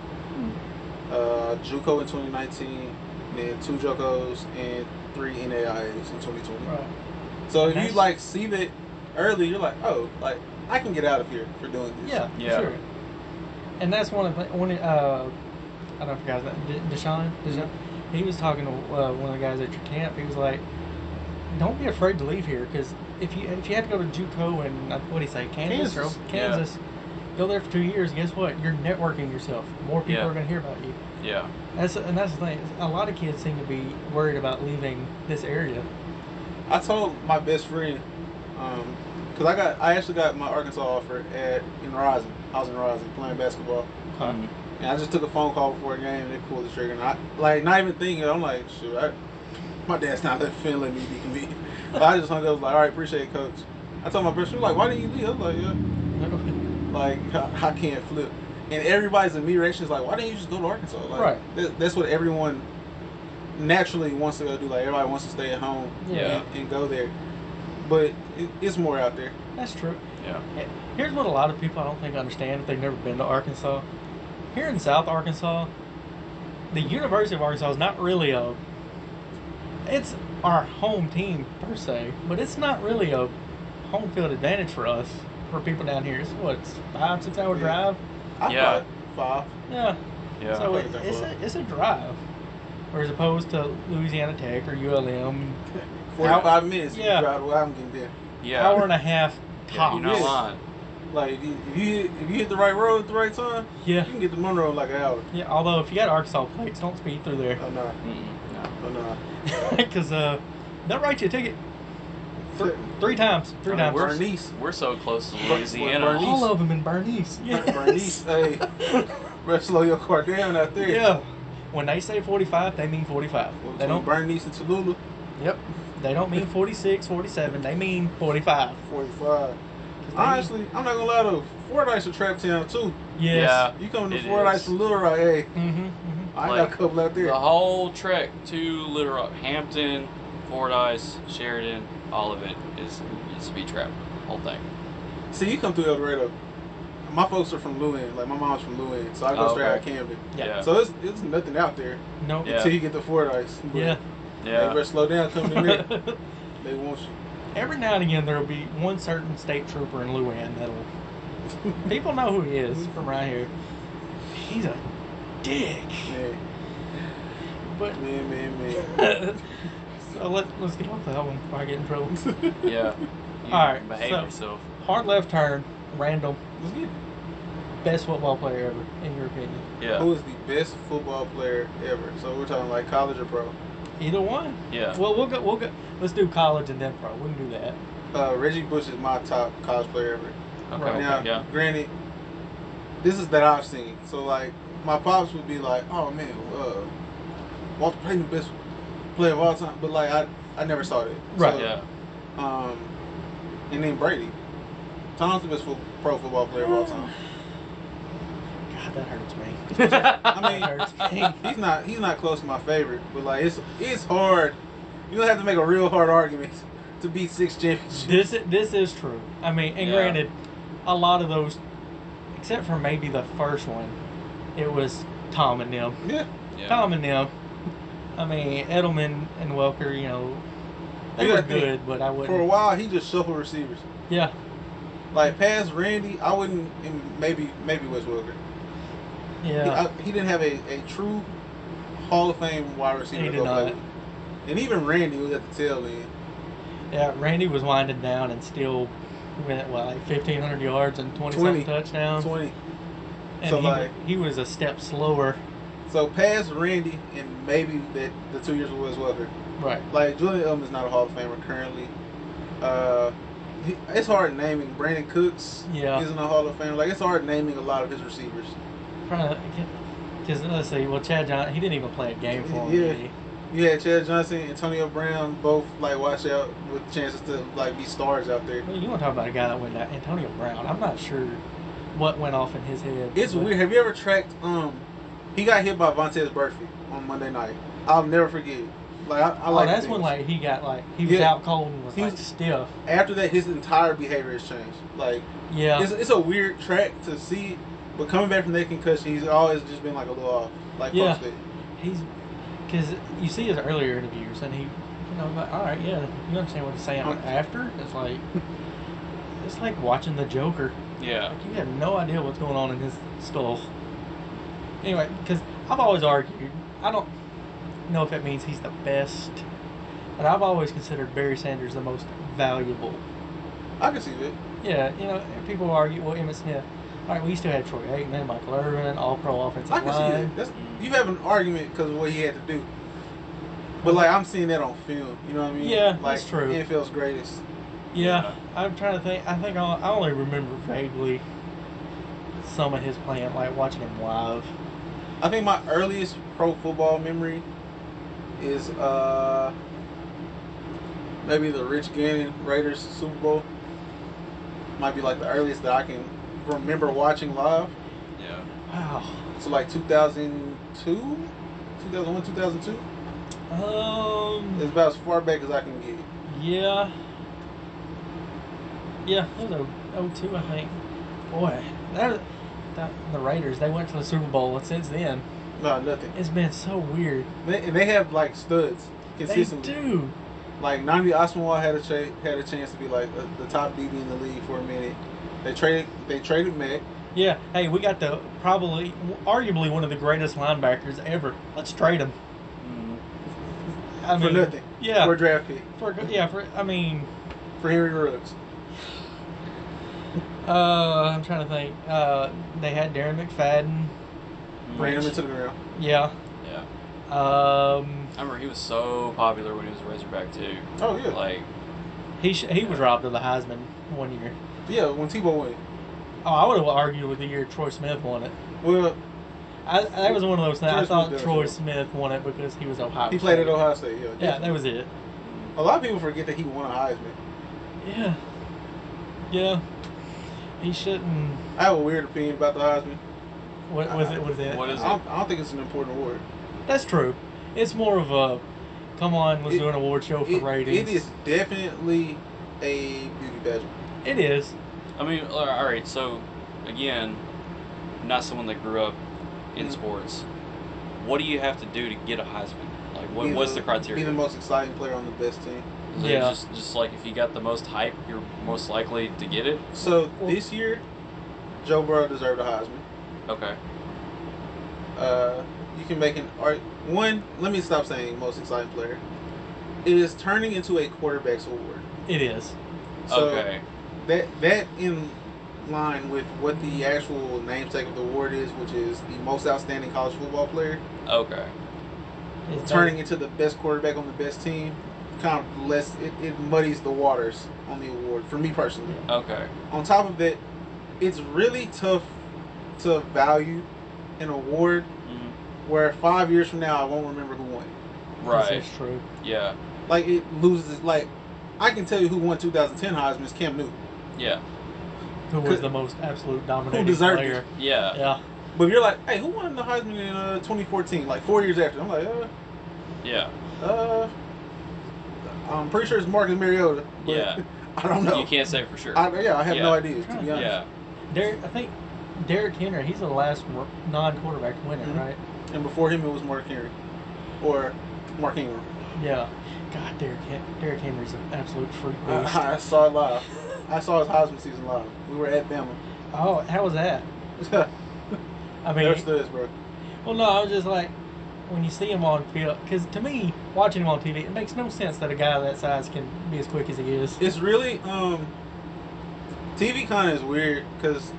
uh, JUCO in twenty nineteen, and then two JUCOs and three N A I As in twenty twenty. Right. So if That's- you like see that early, you're like, oh, like I can get out of here for doing this. Yeah, Yeah. sure. And that's one of the when it, uh, I don't know if you guys know De- Deshaun. Deshaun. He was talking to uh, one of the guys at your camp. He was like, "Don't be afraid to leave here, because if you if you had to go to JUCO and uh, what do you say, Kansas, Kansas. or Kansas, go there for two years. Guess what? You're networking yourself. More people Yeah. are going to hear about you. Yeah. That's and that's the thing. A lot of kids seem to be worried about leaving this area. I told my best friend, um, cause I got I actually got my Arkansas offer at in Rising. I was in Rising playing basketball, Mhm. and I just took a phone call before a game. And they pulled the trigger, and I like not even thinking. I'm like, shoot, I, my dad's not that fin let me be convenient. But I just hung up. I was like, all right, appreciate it, coach. I told my best friend, like, why didn't you leave? I was like, yeah, like I, I can't flip. And everybody's immediate reaction is like, why didn't you just go to Arkansas? Like, Right. that, that's what everyone naturally wants to go do. Like everybody wants to stay at home Yeah. and, and go there. But it, it's more out there. That's true. Yeah. Here's what a lot of people I don't think understand if they've never been to Arkansas. Here in South Arkansas, the University of Arkansas is not really a. It's our home team per se, but it's not really a home field advantage for us. For people down here, it's what it's five six hour Yeah. drive. I Yeah. thought Yeah. Yeah. So I it, think that's it's what- a it's a drive, or as opposed to Louisiana Tech or U L M, five. forty-five minutes. Yeah. You drive to where I'm getting there. Yeah. hour and a half Yeah, tops. you're not Yeah. lying. Like if you, if you hit, if you hit the right road at the right time, Yeah. you can get to Monroe in like an hour. Yeah. Although if you got Arkansas plates, don't speed through there. Oh no, Mm-mm, no. oh no. Because uh, they'll write you a ticket Th- three times. Three I mean, times. we're, Bernice. we're so close to Bur- Louisiana. Bernice. All of them in Bernice. Yes. Bernice, hey, better slow your car down out there. Yeah. When they say forty-five, they mean forty-five. They Between don't. Bernice and Tallulah, Yep. They don't mean forty-six, forty-seven. They mean forty-five. 45. 'Cause they- Honestly, I'm not gonna lie though. Fordyce a trap town too. Yes. Yeah. You come to It Fordyce is. from Little Rock, hey, Mm-hmm. mm-hmm. I Like, got a couple out there. The whole trek to Little Rock, Hampton, Fordyce, Sheridan, all of it is is speed trap. Whole thing. See, you come through El Dorado. My folks are from Lewin. Like my mom's from Lewin, so I go Oh, straight out of okay. Camden. Yeah. Yeah. So it's it's nothing out there Nope. Yeah. until you get to Fordyce. But Yeah. They Yeah. better slow down coming in there. They want you. Every now and again, there'll be one certain state trooper in Luann that'll. People know who he is from right here. He's a dick. Man, But man, man, man. so let, let's get off that one before I get in trouble. Yeah. You All right, behave so- yourself. Hard left turn, random. Let's get Best football player ever, in your opinion? Yeah. Who is the best football player ever? So we're talking like college or pro. Either one. Yeah. Well, we'll go. We'll go. Let's do college and then pro. We can do that. Uh, Reggie Bush is my top college player ever. Okay. Right. Now, Yeah. granted, this is that I've seen. So like, my pops would be like, "Oh man, uh, Walter Payton the best player of all time," but like I, I never saw that. Right. So, Yeah. Um, and then Brady, Tom's the best fo- pro football player of all time. God, that hurts me. I mean, That hurts me. he's not he's not close to my favorite, but like it's it's hard. You have to make a real hard argument to beat six championships. This i- this is true. I mean, and Yeah. granted, a lot of those, except for maybe the first one, it was Tom and them. Yeah, Yeah. Tom and them. I mean, Edelman and Welker, you know, they You were gotta think, good, but I for a wouldn't. while he just shuffled receivers. Yeah, Like past Randy, I wouldn't, and maybe maybe Wes Welker. He, yeah. I, he didn't have a, a true Hall of Fame wide receiver He to did go play not. with. And even Randy was at the tail end. Yeah, Randy was winding down and still went what, like fifteen hundred yards and twenty, twenty. something touchdowns. twenty. And So, he, like- he was a step slower. So past Randy and maybe that the two years with Wes Welker. Right. Like Julian Edelman is not a Hall of Famer currently. Uh, he, it's hard naming. Brandon Cooks Yeah. isn't a Hall of Famer. Like it's hard naming a lot of his receivers. Because let's see, well, Chad John, he didn't even play a game for him. Yeah. Did he? You had Chad Johnson, Antonio Brown, both like watch out with chances to like be stars out there. Well, you want to talk about a guy that went down, Antonio Brown? I'm not sure what went off in his head. It's but- weird. Have you ever tracked? Um, he got hit by Vontez Burfict on Monday night. I'll never forget it. Like I, I Oh, like. the that's when Bengals. like he got like he was Yeah. out cold and was He like was- stiff. After that, his entire behavior has changed. Like Yeah, it's, it's a weird track to see, but coming back from that concussion, he's always just been like a little off. Like Yeah. post it. he's because you see his earlier interviews and he, you know, like all right, yeah, you understand what he's saying. But after, it's like it's like watching the Joker. Yeah. Like you have no idea what's going on in his skull. Anyway, because I've always argued, I don't know if it means he's the best, but I've always considered Barry Sanders the most valuable. I can see that. Yeah, you know, people argue, well, Emmitt Smith. All right, we still had Troy Aikman, Michael Irvin, all-pro offensive I can see line. that. That's, you have an argument because of what he had to do. But like I'm seeing that on film. You know what I mean? Yeah, like, that's true. N F L's greatest. Yeah, I'm trying to think. I think I I only remember vaguely some of his playing, like watching him live. I think my earliest pro football memory is uh maybe the Rich Gannon Raiders Super Bowl. Might be like the earliest that I can remember watching live. Yeah. Wow. So like two thousand two, two thousand one, two thousand two. Um. It's about as far back as I can get. Yeah. Yeah, it was oh two, I think. Boy, that, that the Raiders, they went to the Super Bowl, and since then, No, nothing. it's been so weird. They, and they have like studs They consistently. do. Like Nandi Osmawal had a cha- had a chance to be like the, the top D B in the league for a minute. They traded they traded Matt. Yeah. Hey, we got the probably, arguably one of the greatest linebackers ever. Let's trade him. I For mean, nothing. Yeah. For a draft pick. For yeah. For I mean, For Henry Ruggs. uh, I'm trying to think. Uh, they had Darren McFadden. Ran him Rich. into the ground. Yeah. Yeah. Um, I remember he was so popular when he was a Razorback too. Oh yeah. Like, he sh- he was robbed of the Heisman one year. Yeah, when Tebow won. Oh, I would have argued with the year Troy Smith won it. Well, I, that was one of those things. Troy I thought Smith does, Troy yeah. Smith won it because he was Ohio. he played State. at Ohio State. Yeah. Yeah, that was it. A lot of people forget that he won a Heisman. Yeah. Yeah. He shouldn't. I have a weird opinion about the Heisman. What was it? What is it? What is I don't, I don't think it's an important award. That's true. It's more of a, come on, let's It- do an award show for It, ratings. it is definitely a beauty pageant. It is. I mean, all right. So, again, not someone that grew up in Mhm. sports. What do you have to do to get a Heisman? Like, what, Be what's the- the criteria? Be the most exciting player on the best team. Is it Yeah. Just, just like if you got the most hype, you're most likely to get it. So Well- this year, Joe Burrow deserved a Heisman. Okay. Uh, you can make an art. One, let me stop saying most exciting player. It is turning into a quarterback's award. It is. So okay. that that in line with what the actual namesake of the award is, which is the most outstanding college football player, Okay. It's turning into the best quarterback on the best team, kind of less it, it muddies the waters on the award for me personally. Okay. On top of that, it's really tough to value an award Mhm. where five years from now I won't remember who won. Right. This is true. Yeah. Like it loses. Like I can tell you who won two thousand ten Heisman is Cam Newton. Yeah. Who was Could- the most absolute dominating deserved player? it? Yeah. Yeah. But if you're like, hey, who won the Heisman in uh, twenty fourteen? Like four years after, I'm like, uh, Yeah. uh, I'm pretty sure it's Marcus Mariota. But Yeah. I don't know. You can't say for sure. I, yeah, I have no Yeah. idea. To be honest. Yeah. Derek, I think Derrick Henry. He's the last r- non-quarterback to win it, Mhm. right? And before him, it was Mark Henry, or Mark Ingram. Yeah. God, Derrick, Hen- Derrick Henry's an absolute freak beast. I, I saw it live. I saw his Heisman season live. We were at Bama. Oh, how was that? I mean, They're studs, bro. well, no, I was just like, when you see him on field, because to me, watching him on T V, it makes no sense that a guy that size can be as quick as he is. It's really um, T V kind of is weird because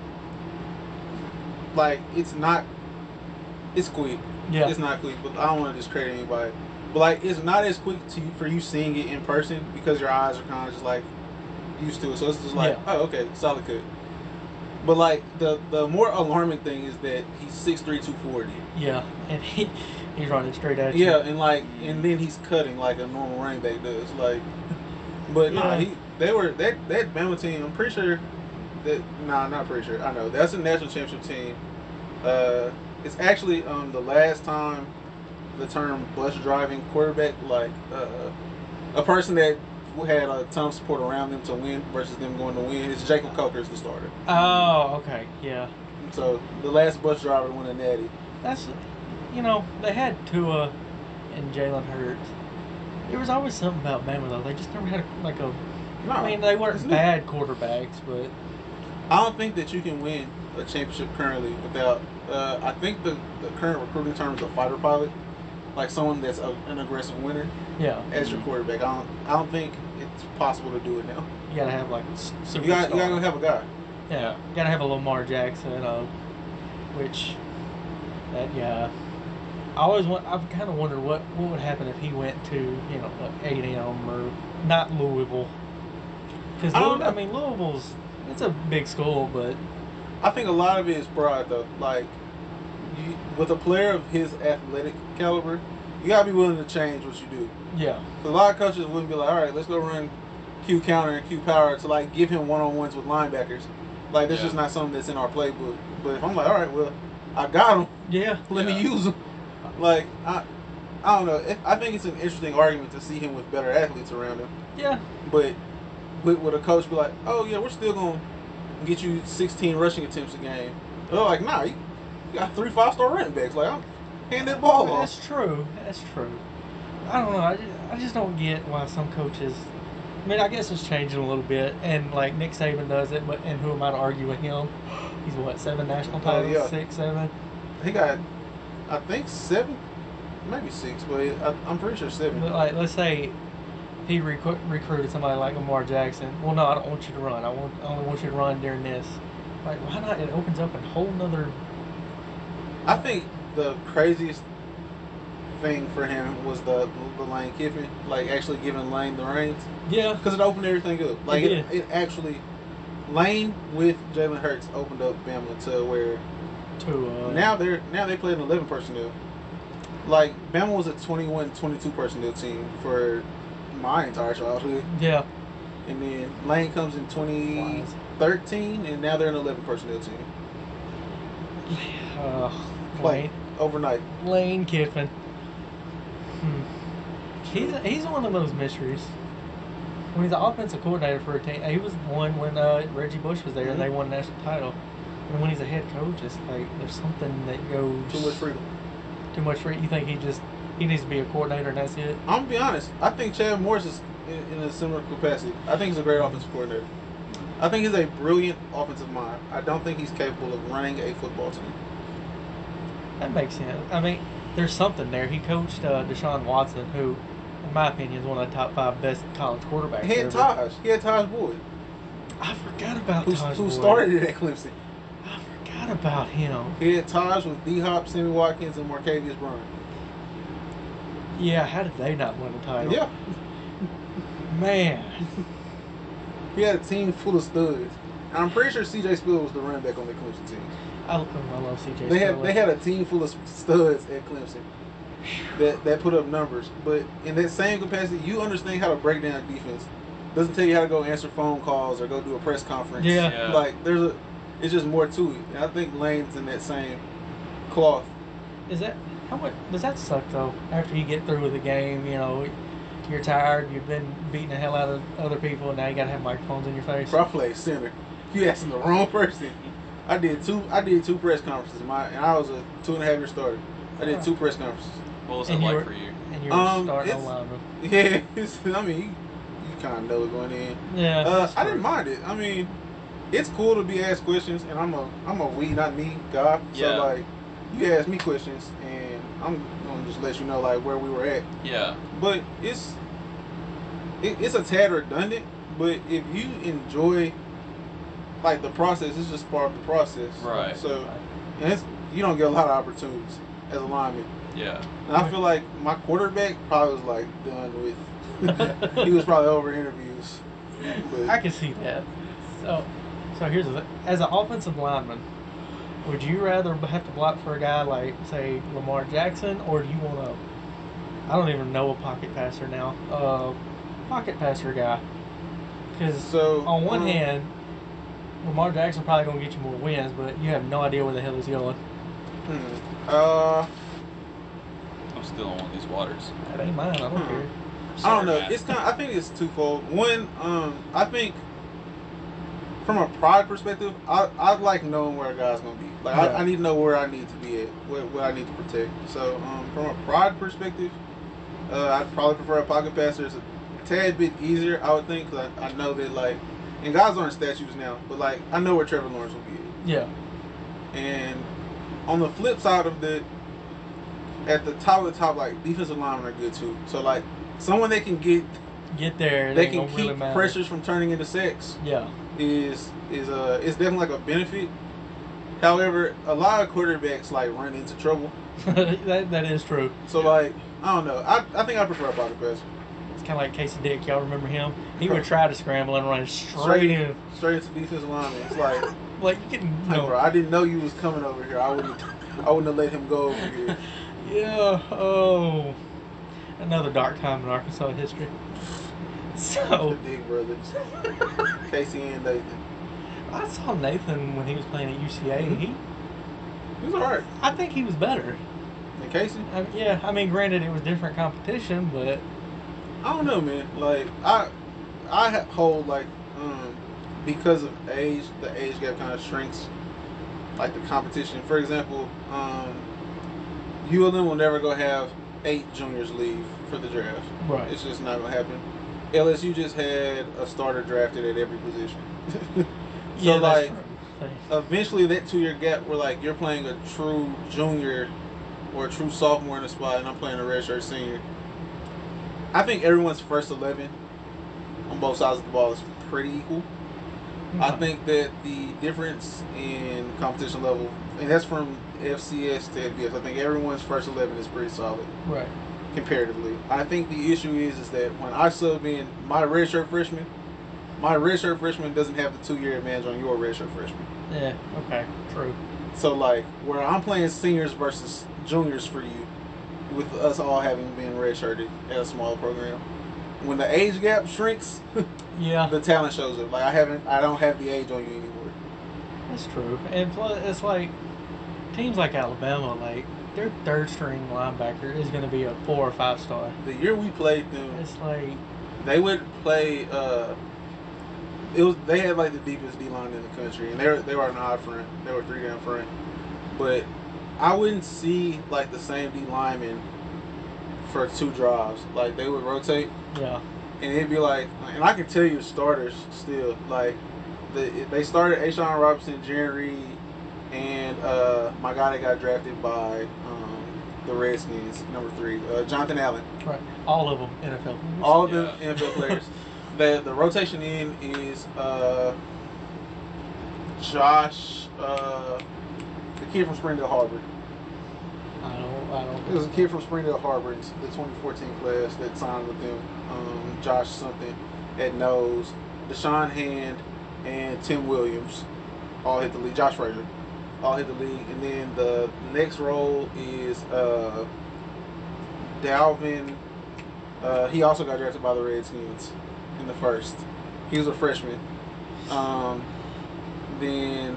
like it's not. It's quick. Yeah. It's not quick, but I don't want to discredit anybody. But like, it's not as quick to for you seeing it in person because your eyes are kind of just like used to it. So it's just like, Yeah. oh, okay, solid cut. But like the the more alarming thing is that he's six three, two forty. Yeah, and he he's running straight at you. Yeah, and like, and then he's cutting like a normal running back does. Like, but nah, Yeah. he they were that that Bama team. I'm pretty sure that nah, not pretty sure. I know that's a national championship team. Uh, it's actually um the last time the term bus driving quarterback, like uh, a person that had a ton of support around them to win versus them going to win. It's Jacob Coker is the starter. Oh, okay, yeah. So the last bus driver won a natty. That's, you know, they had Tua and Jalen Hurts. There was always something about Bama though. They just never had a, like a. No, I mean, they it's weren't new. bad quarterbacks, but I don't think that you can win a championship currently without. Uh, I think the, the current recruiting term is a fighter pilot, like someone that's a, an aggressive winner yeah, as your quarterback. I don't. I don't think it's possible to do it now. you gotta have like s- You got. You got to superstar. have a guy. Yeah, you gotta have a Lamar Jackson, uh, which that yeah. I always want. I've kind of wondered what what would happen if he went to you know A and M or not Louisville, because I don't I know. mean Louisville's it's a big school, but I think a lot of it is pride, though. Like, you, with a player of his athletic caliber, you gotta be willing to change what you do. yeah, 'Cause a lot of coaches wouldn't be like, all right, let's go run Q counter and Q power to like give him one on ones with linebackers. Like, that's Yeah. just not something that's in our playbook. But if I'm like, all right, well, I got him. yeah, Let Yeah. me use him. Like, I, I don't know. It, I think it's an interesting argument to see him with better athletes around him. yeah, But would, would a coach be like, oh yeah, we're still gonna get you sixteen rushing attempts a game? They're like, nah, you got three five star running backs. Like, I'm hand that ball off. that's true. That's true. I don't know. I just, I just don't get why some coaches. I mean, I guess it's changing a little bit, and like Nick Saban does it, but and who am I to argue with him? He's what seven national titles, yeah. six, seven. He got, I think seven, maybe six, but I, I'm pretty sure seven. But like, let's say he recru- recruited somebody like Lamar Jackson. Well, no, I don't want you to run. I want I only want you to run during this. Like, why not? It opens up a whole nother. I think the craziest thing for him was the the Lane Kiffin, like actually giving Lane the reins, Yeah, because it opened everything up. Like It it, did. it actually, Lane with Jalen Hurts opened up Bama to where to uh, now they're now they play an eleven personnel. Like Bama was a twenty-one, twenty-two personnel team for my entire childhood, Yeah, and then Lane comes in twenty thirteen, and now they're an eleven personnel team uh, Like- Lane, overnight. Lane Kiffin. Hmm. He's he's one of those mysteries. When he's the offensive coordinator for a team, he was one when uh, Reggie Bush was there Mhm. and they won a national title. And when he's a head coach, it's like there's something that goes Too much freedom. Too much free. You think he just he needs to be a coordinator and that's it? I'm gonna be honest. I think Chad Morris is in, in a similar capacity. I think he's a great offensive coordinator. I think he's a brilliant offensive mind. I don't think he's capable of running a football team. That makes sense. I mean, there's something there. He coached uh, Deshaun Watson, who, in my opinion, is one of the top five best college quarterbacks. He had ever. Taj. He had Taj Boyd, I forgot about who, Taj who Boyd. started it at Clemson. I forgot about him. He had Taj with D Hop, Sammy Watkins, and Marcavius Bryant. Yeah, how did they not win the title? Yeah, Man. he had a team full of studs. And I'm pretty sure C J Spill was the running back on the Clemson team. I, I love C J They had Spiller. they had a team full of studs at Clemson that that put up numbers. But in that same capacity, you understand how to break down defense. Doesn't tell you how to go answer phone calls or go do a press conference. Yeah. Yeah. Like there's a, it's just more to it. And I think Lane's in that same cloth. Is that how much does that suck though? After you get through with the game, you know, you're tired, you've been beating the hell out of other people, and now you gotta have microphones in your face. Bro, I played center. You asking the wrong person. I did two. I did two press conferences. My and I was a two and a half year starter. I did two press conferences. What was And it you like were- for you? And you're Um, starting it's- lineman. Yeah, it's, I mean, you, you kind of know it going in. Yeah. Uh, that's I true. didn't mind it. I mean, it's cool to be asked questions, and I'm a I'm a we not me guy. Yeah. So like, you ask me questions, and I'm gonna just let you know like where we were at. Yeah. But it's it, it's a tad redundant. But if you enjoy like the process, it's just part of the process. Right. So and it's you don't get a lot of opportunities as a lineman. Yeah. And I feel like my quarterback probably was like done with. He was probably over interviews. But I can see that. So, so here's the thing. As an offensive lineman, would you rather have to block for a guy like, say, Lamar Jackson, or do you want to? I don't even know a pocket passer now. Uh, pocket passer guy. Because so on one um, hand, Lamar Jackson probably gonna get you more wins, but you have no idea where the hell he's going. hmm, uh, I'm still on one of these waters. That ain't mine. I don't Hmm. care. I Sorry, don't know. Matt. It's kind. Of, I think it's twofold. One, um, I think from a pride perspective, I I like knowing where a guy's gonna be. Like Yeah. I, I need to know where I need to be at, what, what I need to protect. So um, from a pride perspective, uh, I'd probably prefer a pocket passer. It's a tad bit easier, I would think, because I, I know that like, and guys aren't statues now, but like I know where Trevor Lawrence will be at. Yeah. And on the flip side of that, at the top of the top, like defensive linemen are good too. So like someone that can get, Get there. It they ain't can gonna keep really matter. pressures from turning into sacks. Yeah. Is is uh it's definitely like a benefit. However, a lot of quarterbacks like run into trouble. that that is true. So Yeah. like I don't know. I I think I prefer a pocket passer. It's kind of like Casey Dick. Y'all remember him? He would try to scramble and run straight, Straight in. straight into defensive lineman. It's like, Like you can, you like, know. bro, I didn't know you was coming over here. I wouldn't I wouldn't have let him go over here. Yeah. Oh. Another dark time in Arkansas history. The So Dick brothers, Casey and Nathan. I saw Nathan when he was playing at U C A. Mhm. and He, He was alright. I think he was better. And Casey, I mean, yeah. I mean, granted, it was different competition, but I don't know, man. Like I I ha- hold like um because of age, the age gap kind of shrinks. Like the competition. For example, um, U L M will never go have eight juniors leave for the draft. right. It's just not gonna happen. L S U just had a starter drafted at every position. so yeah, like that's true. eventually that two year gap where like you're playing a true junior or a true sophomore in a spot and I'm playing a redshirt senior. I think everyone's first eleven on both sides of the ball is pretty equal. I Okay. think that the difference in competition level, and that's from F C S to F B S, I think everyone's first eleven is pretty solid Right. comparatively. I think the issue is is that when I sub in my redshirt freshman, my redshirt freshman doesn't have the two year advantage on your redshirt freshman. Yeah. Okay. True. So like where I'm playing seniors versus juniors for you, with us all having been redshirted at a small program, when the age gap shrinks, Yeah. the talent shows up. Like I haven't, I don't have the age on you anymore. That's true. And plus, it's like teams like Alabama, like their third string linebacker is going to be a four or five star. The year we played them, It's like, they would play. Uh, it was they had like the deepest D line in the country, and they were they were an odd front. They were three down front, but I wouldn't see like the same D lineman for two drives. Like they would rotate, yeah, and it'd be like, and I can tell you starters still like the they started Ashawn Robinson, Jaren Reed, and uh, my guy that got drafted by um, the Redskins, number three, uh, Jonathan Allen. right. All of them N F L. All of them Yeah. N F L players. The the rotation in is uh, Josh, uh, the kid from Springdale Harbor. I don't. I don't. It was a kid from Springdale Harbor in the twenty fourteen class that signed with them. Um, Josh something at nose. Deshaun Hand and Tim Williams all hit the league. Josh Frazier all hit the league. And then the next role is uh, Dalvin. Uh, he also got drafted by the Redskins in the first. He was a freshman. Um, then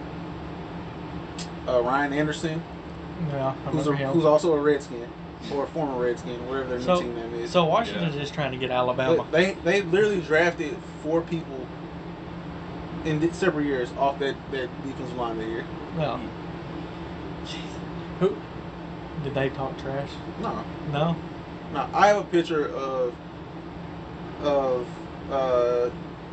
uh, Ryan Anderson, Yeah, I who's, a, remember him. who's also a Redskin or a former Redskin, whatever their So- new team name is. So Washington's Yeah. just trying to get Alabama. They they literally drafted four people in di- several years off that, that defensive line that year. Yeah. Jeez. Who? Did they talk trash? No, No. no. I have a picture of of uh,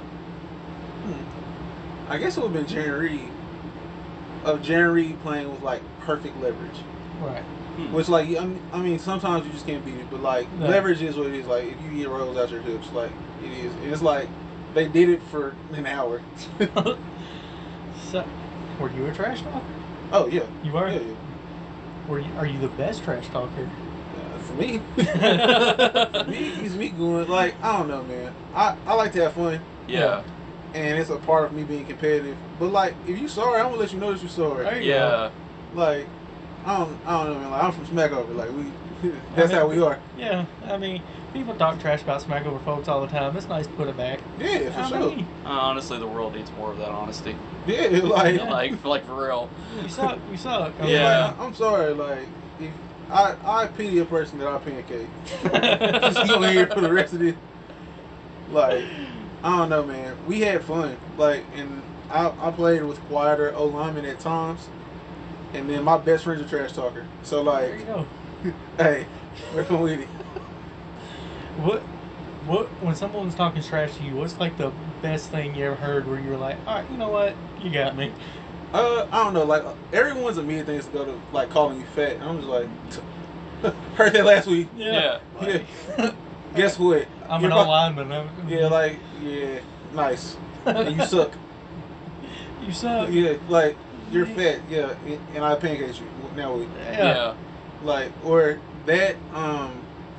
hmm, I guess it would have been Jaren Reed of Jaren Reed playing with like perfect leverage. Right. Hmm. Which like I mean, I mean sometimes you just can't beat it, but like No. leverage is what it is. Like if you get rolls out your hips, like it is. And it's like they did it for an hour. So, were you a trash talker? Oh yeah, You are. yeah, yeah. Were you? Are you the best trash talker? Uh, for me, for me, it keeps me going. Like I don't know, man. I, I like to have fun, Yeah. and it's a part of me being competitive. But like, if you sorry, I'm gonna let you know that you're sorry. There you Yeah. Like, I don't, I don't know, man. Like I'm from Smackover. Like we, that's how we are. Yeah, I mean, people talk trash about Smackover folks all the time. It's nice to put it back. Yeah, for I sure. mean, Uh, honestly, the world needs more of that honesty. Yeah, like, Yeah. Like, like for real. we suck. We suck. I yeah. mean, Yeah. like, I'm sorry. Like, if I I pity a person that I pancake. Just go here for the rest of this. Like, I don't know, man. We had fun. Like, and I I played with quieter O linemen at times, and then my best friend's a trash talker. So There like, you go. hey, we're from with it. What, what, when someone's talking trash to you, what's like the best thing you ever heard where you were like, all right, you know what, you got me. Uh, I don't know. Like, everyone's immediate things to go to like calling you fat. And I'm just like, heard that last week. Yeah. Like, Guess what? I'm You're an prob- O-lineman. I'm- Yeah, like, yeah, nice. And you suck. You suck. Yeah, like, you're fat. Yeah, and I pancake you. Now what? Yeah. Yeah. Like, or that, um,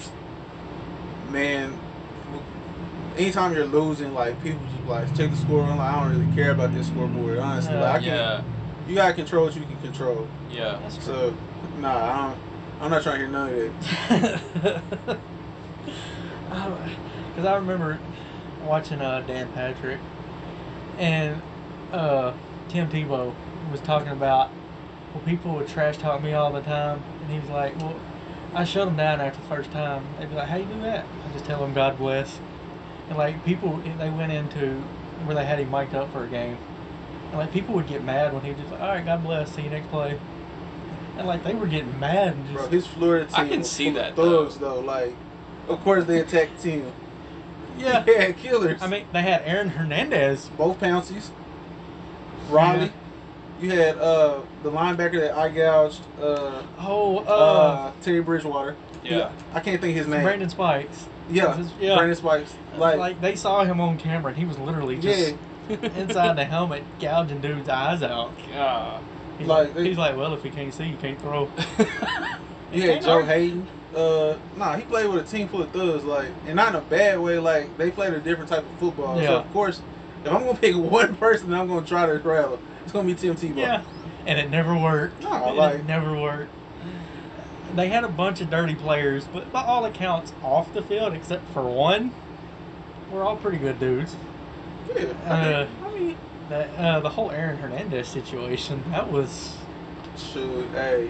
man, anytime you're losing, like, people just like, check the score. I'm like, I don't really care about this scoreboard, honestly. Like, I can, Yeah. you gotta control what you can control. Yeah. That's true. So, nah, I don't, I'm not trying to hear none of that. Because I remember watching uh, Dan Patrick, and uh, Tim Tebow was talking about, well, people would trash talk me all the time, and he was like, well, I shut them down after the first time. They'd be like, how you do that? I just tell them God bless. And like people, they went into where they had him mic'd up for a game, and like people would get mad when he was just like, all right, God bless, see you next play. And like they were getting mad and just. Bro, his Florida team I can was see full that, of thugs, though. Like, of course they attacked the team. Yeah. Yeah, killers. I mean, they had Aaron Hernandez. Both Pouncies. Riley. Yeah. You had uh, the linebacker that I gouged, uh, Oh, uh, uh, Terry Bridgewater. Yeah. I can't think his name. Brandon Spikes. Yeah, His- yeah. Brandon Spikes. Like, Like, they saw him on camera and he was literally just yeah, inside the helmet gouging dudes' eyes out. God. He's Like, like, they- he's like, well, if you can't see, you can't throw. you had Can't Joe argue. Hayden. Uh, nah, he played with a team full of thugs. Like, and not in a bad way. Like, they played a different type of football. So Yeah. of course, if I'm gonna pick one person, that I'm gonna try to rattle. It's gonna be Tim Tebow. Yeah, and it never worked. No, it like- never worked. They had a bunch of dirty players, but by all accounts, off the field, except for one, we're all pretty good dudes. Yeah. Uh, I mean, That uh, the whole Aaron Hernandez situation, that was shoot, hey,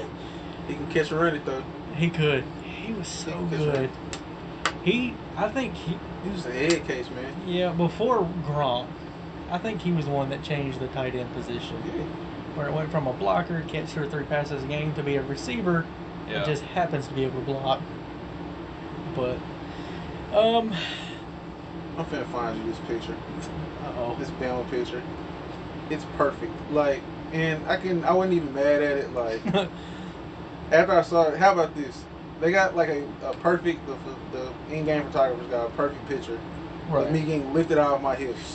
he can catch and run it though. he could. He was so He could good. He, I think he, He was a head case, man. yeah, before Gronk, I think he was the one that changed the tight end position, Yeah. where it went from a blocker, catch two or three passes a game, to be a receiver Yeah. that just happens to be able to block. But, um, I'm finna find you this picture. uh-oh. This Bama picture. It's perfect. Like, and I can, I wasn't even mad at it. Like, after I saw it, how about this? They got like a, a perfect, the, the in-game photographers got a perfect picture of Right. me getting lifted out of my hips.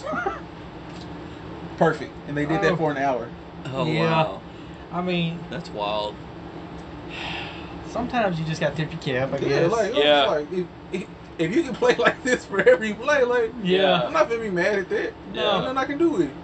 Perfect. And they did that Oh. for an hour. Oh Yeah. wow. I mean, That's wild. sometimes you just got to tip your cap, I Yeah, guess. like, Yeah. yeah. like if, if, if you can play like this forever you play, like, Yeah. I'm not gonna be mad at that. Yeah. No, nothing I can do with it.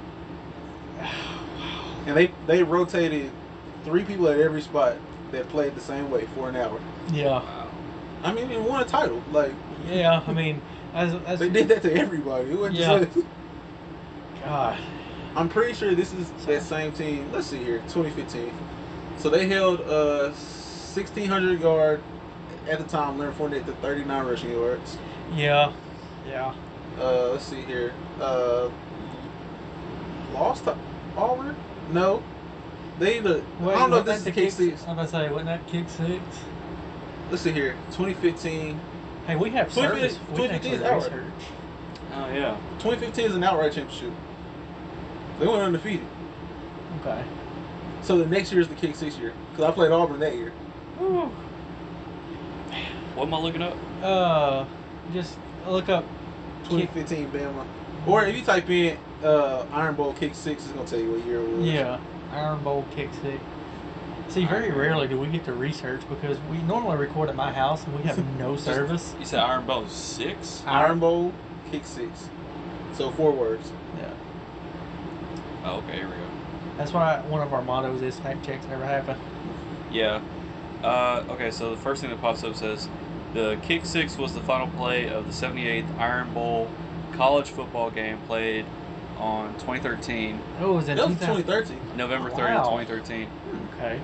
And they they rotated three people at every spot that played the same way for an hour. Yeah. Wow. I mean, they won a title. Like, Yeah, I mean, as, as they did that to everybody. It wasn't Yeah. just us. God. I'm pretty sure this is that same team. Let's see here, twenty fifteen. So they held uh sixteen hundred yard at the time. Leonard Fournette to thirty-nine rushing yards. Yeah. Yeah. Uh, let's see here. Uh, lost to Auburn? No. They the Wait, I don't know if wasn't this is that the kick kick- six. I'm about to say, wasn't that kick six? Let's see here. twenty fifteen. Hey, we have twenty service. fifteen We can actually is outright. research. Oh yeah. twenty fifteen is an outright championship. They went undefeated. Okay. So the next year is the kick six year. Because I played Auburn that year. Whew. What am I looking up? Uh, just look up. twenty fifteen Bama. Or if you type in uh, Iron Bowl kick six, it's going to tell you what year it was. Yeah, Iron Bowl kick six. See, very rarely do we get to research because we normally record at my house and we have no service. You said Iron Bowl six? Iron Bowl kick six. So four words. Yeah. Oh, okay, here we go. That's why one of our mottos is "Fact checks never happen." Yeah. Uh, okay, so the first thing that pops up says the kick six was the final play of the seventy-eighth Iron Bowl college football game played on twenty thirteen, Oh, it was in That was two twenty thousand. thirteen. November thirtieth, Wow. twenty thirteen. Okay.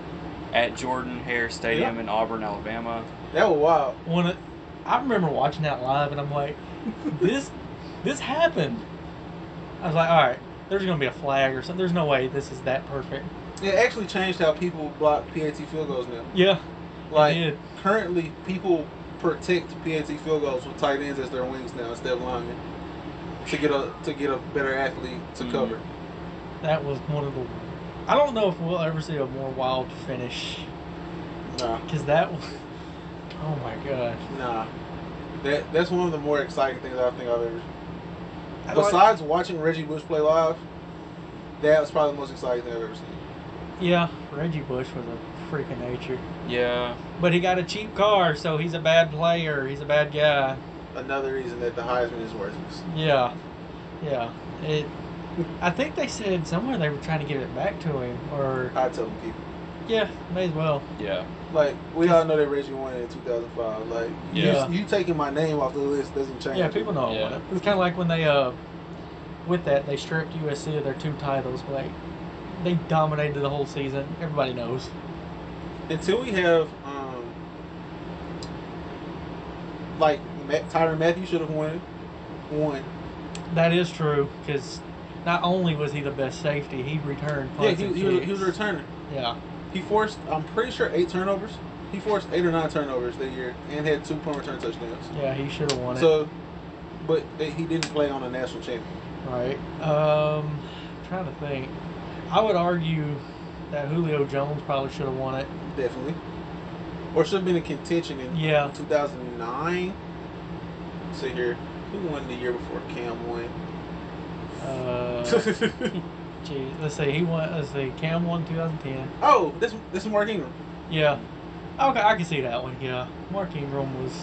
at Jordan Hare Stadium Yeah. in Auburn, Alabama. That was wild. When it, I remember watching that live, and I'm like, this, this happened. I was like, all right, there's gonna be a flag or something. There's no way this is that perfect. It actually changed how people block P A T field goals now. Yeah, Like it did. currently, people protect P A T field goals with tight ends as their wings now instead of linemen to get a to get a better athlete to Mhm. cover. That was one of the. I don't know if we'll ever see a more wild finish, Nah, because that was. Oh my god. nah. That that's one of the more exciting things I think I've ever. I like- Besides watching Reggie Bush play live, that was probably the most exciting thing I've ever seen. Yeah, Reggie Bush was a freak of nature, Yeah. but he got a cheap car, so he's a bad player. He's a bad guy. Another reason that the Heisman is worthless. Yeah, yeah. It. I think they said somewhere they were trying to give it back to him, or I tell them keep it. yeah, may as well. Yeah. Like we all know that Reggie won it in two thousand five. Like Yeah. you, you taking my name off the list doesn't change. Yeah, it. people know I Yeah. won it. It's kind of like when they uh, with that they stripped U S C of their two titles. Like they dominated the whole season. Everybody knows. Until we have um, like Ma- Tyrann Matthew should have won. Won. That is true because not only was he the best safety, he returned Yeah, punts he, and he, was, kicks. he was a returner. Yeah, He forced, I'm pretty sure, eight turnovers. He forced eight or nine turnovers that year and had two punt return touchdowns. yeah, he should have won it. So, but he didn't play on a national champion. Right. Um, trying to think. I would argue that Julio Jones probably should have won it. Definitely. Or should have been in contention in Yeah. two thousand nine. Let's see here. Who won the year before Cam won? Uh, gee, let's see. He won. Let's see. Cam won twenty ten. oh, this this is Mark Ingram. Yeah. Okay, I can see that one. Yeah, Mark Ingram was,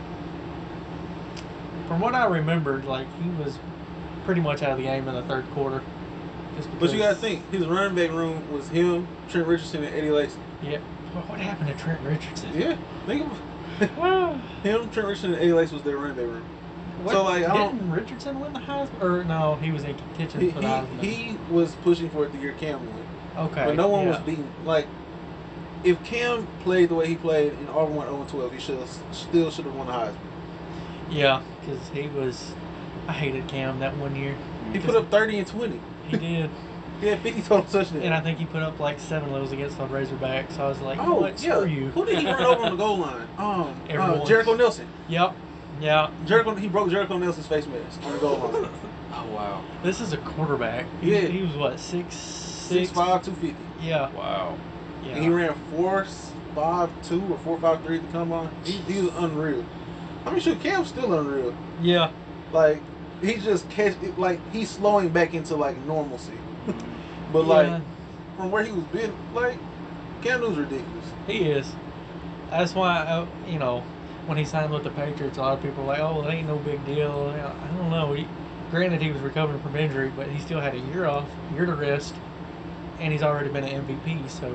from what I remembered, like he was pretty much out of the game in the third quarter. Just But you gotta because- think, his running back room was him, Trent Richardson, and Eddie Lacy. Yeah. What, what happened to Trent Richardson? Yeah, think of What, him, Trent Richardson, and Eddie Lacy was their running back room. So, like, I don't- didn't Richardson win the Heisman? Or no, he was in contention He, for the Heisman. he, he was pushing for it the year Cam won. okay. But no one yeah. was beating. Like, if Cam played the way he played and Auburn went oh and twelve, he should have still should have won the Heisman. Yeah, because he was. I hated Cam that one year. He put up thirty and twenty. He did. He had fifty total touchdowns. And I think he put up like seven of those against the Razorbacks. So I was like, oh, what? yeah. Screw you. Who did he run over on the goal line? Um, uh, Everyone. Jericho Nelson. Yep. Yeah. Jericho, he broke Jericho Nelson's face mask on the goal line. Oh wow. This is a quarterback. He, Yeah. He was what, six, Six six? five, two fifty. Yeah. Wow. Yeah. And he ran four five two or four five three at the combine. He, he was unreal. I mean, sure, Cam's still unreal. Yeah. Like he's just catch like he's slowing back into like normalcy. But like Yeah, from where he was been, like Cam Newton's ridiculous. he is. That's why, uh, you know, when he signed with the Patriots, a lot of people were like, oh, well, it ain't no big deal. You know, I don't know. He, granted, he was recovering from injury, but he still had a year off, year to rest, and he's already been an M V P. So,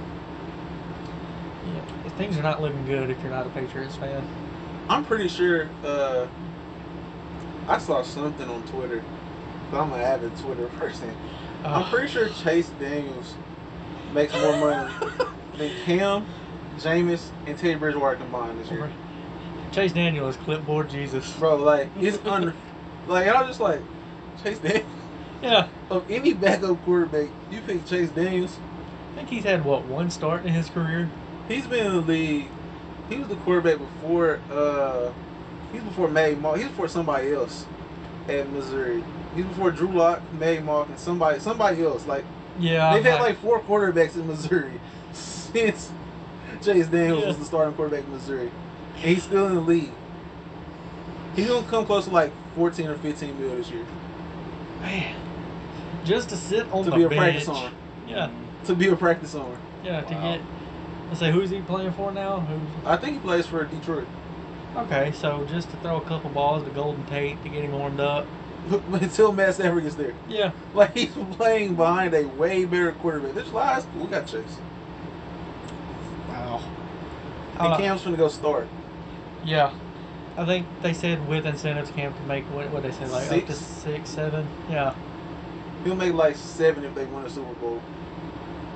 yeah, things are not looking good if you're not a Patriots fan. I'm pretty sure. Uh, I saw something on Twitter. But I'm an avid Twitter person. I'm Uh, pretty sure Chase Daniels makes more money than Cam, Jameis, and Teddy Bridgewater combined this year. Chase Daniel is clipboard Jesus. Bro, like it's un, like I was just like Chase Daniels. Yeah, Of any backup quarterback, you pick Chase Daniels. I think he's had what one start in his career. He's been in the league. He was the quarterback before. Uh, he's before May Mock. He's before somebody else at Missouri. He's before Drew Lock, May Mock, and somebody somebody else. Like Yeah, they've had I- like four quarterbacks in Missouri since Chase Daniels Yeah. was the starting quarterback in Missouri, and he's still in the league. He's gonna come close to like fourteen or fifteen mil this year man, just to sit on to the be a bench. practice arm. Yeah, To be a practice arm. yeah. To Wow. get, let's say, who's he playing for now? Who's I think he plays for Detroit. okay? So just to throw a couple balls to Golden Tate to get him warmed up. Until Matt Stafford gets there. Yeah, Like he's playing behind a way better quarterback. This July, we got Chase. wow. And Uh, Cam's gonna go start. yeah, I think they said with incentives, Cam can make what what they said like up to Six. six, seven. Yeah, He'll make like seven if they win a Super Bowl.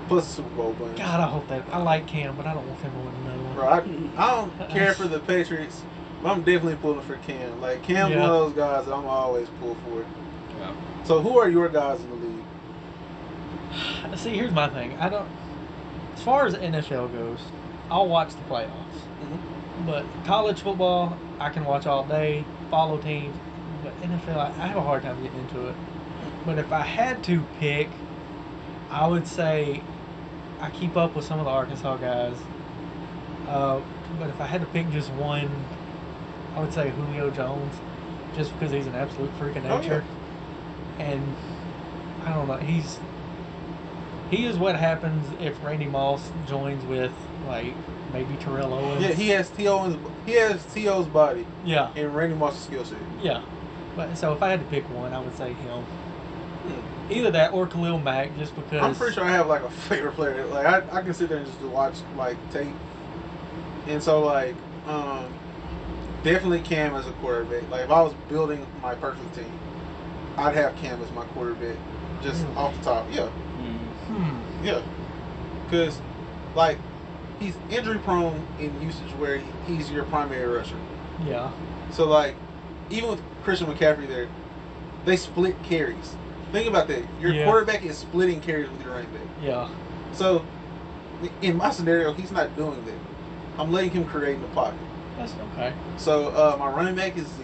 plus a Super Bowl win. God, I hope that. I like Cam, but I don't want him to win another one. Bro, I, I don't care for the Patriots, but I'm definitely pulling for Cam. Like, Cam's Yeah. one of those guys that I'm always pull for. Yeah. So, who are your guys in the league? See, here's my thing. I don't. As far as N F L goes, I'll watch the playoffs. Mhm. But college football, I can watch all day, follow teams. But N F L, I, I have a hard time getting into it. But if I had to pick, I would say I keep up with some of the Arkansas guys. Uh, but if I had to pick just one, I would say Julio Jones, just because he's an absolute freak of Oh, yeah. nature. And I don't know, he's he is what happens if Randy Moss joins with like maybe Terrell Owens. Yeah, he has T O's he has T O's body Yeah, and Randy Moss's skill set. yeah. But so if I had to pick one, I would say him. Either that or Khalil Mack, just because. I'm pretty sure I have like a favorite player. Like I, I can sit there and just watch like tape, and so like um, definitely Cam as a quarterback. Like if I was building my perfect team, I'd have Cam as my quarterback, just Really? off the top. Yeah, Mm. Hmm. yeah, because like he's injury prone in usage where he, he's your primary rusher. Yeah. So like even with Christian McCaffrey there, they split carries. Think about that. Your Yeah. quarterback is splitting carries with your running back. Yeah. So, in my scenario, he's not doing that. I'm letting him create in the pocket. That's okay. So, uh, my running back is Zeke.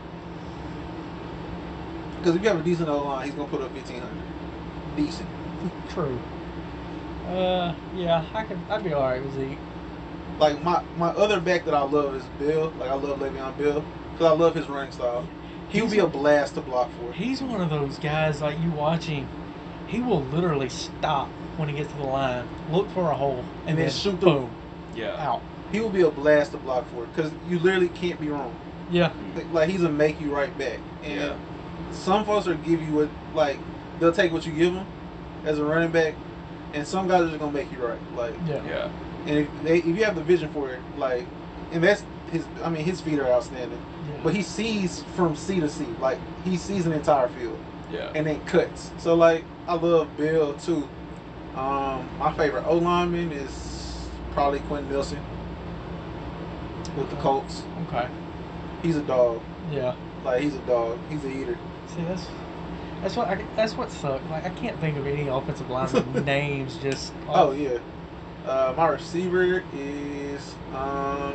Because if you have a decent O line, he's going to put up fifteen hundred. Decent. True. Uh, yeah, I could. I'd be all right with Zeke. Like, my, my other back that I love is Bill. Like, I love Le'Veon Bill. Because I love his running style. He would be a blast to block for. He's one of those guys like you watch him. He will literally stop when he gets to the line, look for a hole, and, And then then shoot through. boom, Yeah. out. He would be a blast to block for. Because you literally can't be wrong. Yeah. Like, he's a make you right back. And Yeah. some folks will give you what, like, they'll take what you give them as a running back, and some guys are just gonna make you right. Like, Yeah. Yeah. and if they, if you have the vision for it, like, and that's his. I mean, his feet are outstanding, Yeah. but he sees from sea to sea. Like, he sees an entire field, Yeah. and then cuts. So, like, I love Bill too. Um, my favorite O lineman is probably Quentin Nelson with the Colts. Okay. He's a dog. Yeah. Like, he's a dog. He's a eater. See, that's that's what I, that's what sucks. Like I can't think of any offensive lineman names. Just Oh off- yeah. Uh, my receiver is um.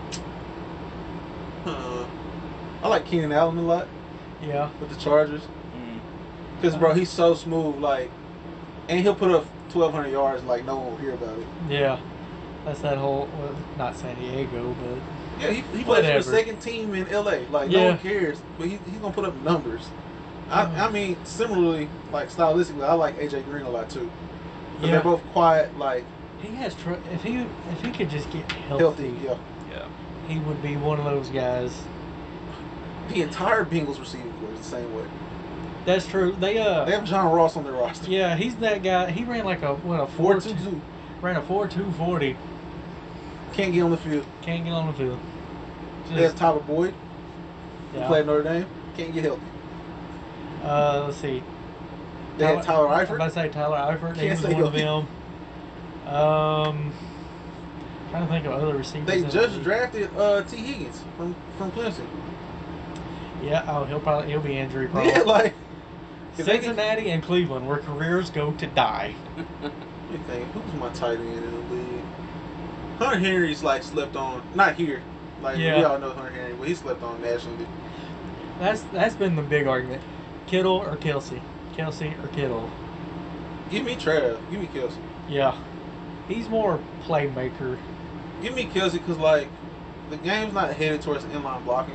uh, I like Keenan Allen a lot yeah. with the Chargers Mm. because bro, he's so smooth. Like, and he'll put up twelve hundred yards. And, like, no one will hear about it. Yeah. That's that whole well, not San Diego, but Yeah, he, he plays for Whatever. the second team in L A. Like, no Yeah. one cares, but he, he's gonna put up numbers. I, Mm. I mean, similarly, like stylistically, I like A J Green a lot too. 'Cause Yeah. they're both quiet, like he has tr- if he if he could just get healthy, healthy. Yeah. Yeah. he would be one of those guys. The entire Bengals receiving corps is the same way. That's true. They uh They have John Ross on their roster. yeah, he's that guy. He ran like a what a Four four two two two. ran a four two forty. Can't get on the field. Can't get on the field. They have Just, Tyler Boyd, who yeah. played Notre Dame. Can't get healthy. Uh, let's see. They had Tyler I'm Eifert. about to say Tyler Eifert. He Can't was say one of healthy. them. Um, trying to think of other receivers. They in the just league. drafted uh, T. Higgins from from Clemson. Yeah. Oh, he'll probably he'll be injury prone. Yeah, like if they can- Cincinnati and Cleveland, where careers go to die. Let me think. Who's my tight end in the league? Hunter Henry's like slept on. Not here. Like we Yeah. all know Hunter Henry, but he slept on nationally. That's that's been the big argument. Kittle or Kelsey? Kelsey or Kittle? Give me Trav. Give me Kelsey. Yeah. He's more playmaker. Give me Kelsey because like the game's not headed towards inline blocking.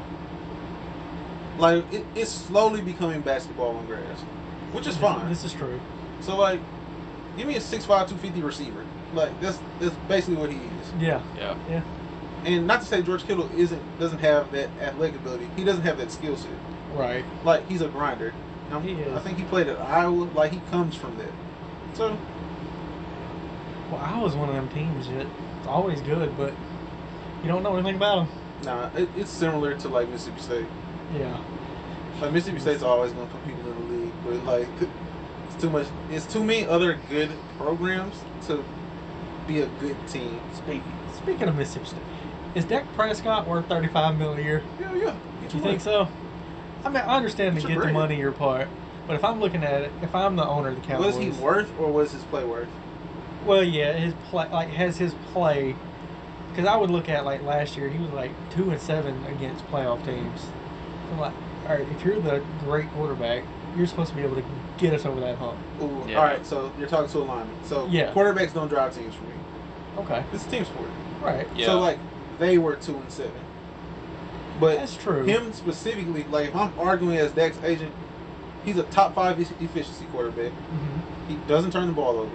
Like it, it's slowly becoming basketball on grass, which is fine. This is true. So like, give me a six five, two fifty receiver. Like that's that's basically what he is. Yeah. Yeah. And not to say George Kittle isn't doesn't have that athletic ability. He doesn't have that skill set. Right. Like he's a grinder. Um, He is. I think he played at Iowa. Like he comes from that. So Well, I was one of them teams that it's always good, but you don't know anything about them. nah, it, it's similar to like Mississippi State. Yeah. Like Mississippi State's always gonna put people in the league, but like It's too much. It's too many other good programs to be a good team. Speaking speaking of Mississippi State, is Dak Prescott worth thirty-five mil a year? Yeah, yeah. Get You your think money. so? I mean, I understand to Get get your the bread. money your part, but if I'm looking at it, if I'm the owner of the Cowboys, Was he worth or was his play worth? well, yeah, his play like has his play. Because I would look at like last year, he was like two and seven against playoff teams. So I'm like, all right, if you're the great quarterback, you're supposed to be able to get us over that hump. Ooh, Yeah. all right. So you're talking to a lineman. So Yeah. quarterbacks don't drive teams for me. Okay, It's a team sport. right, Yeah. So like they were two and seven, but that's true. him specifically, like if I'm arguing as Dak's agent, he's a top five e- efficiency quarterback. hmm He doesn't turn the ball over.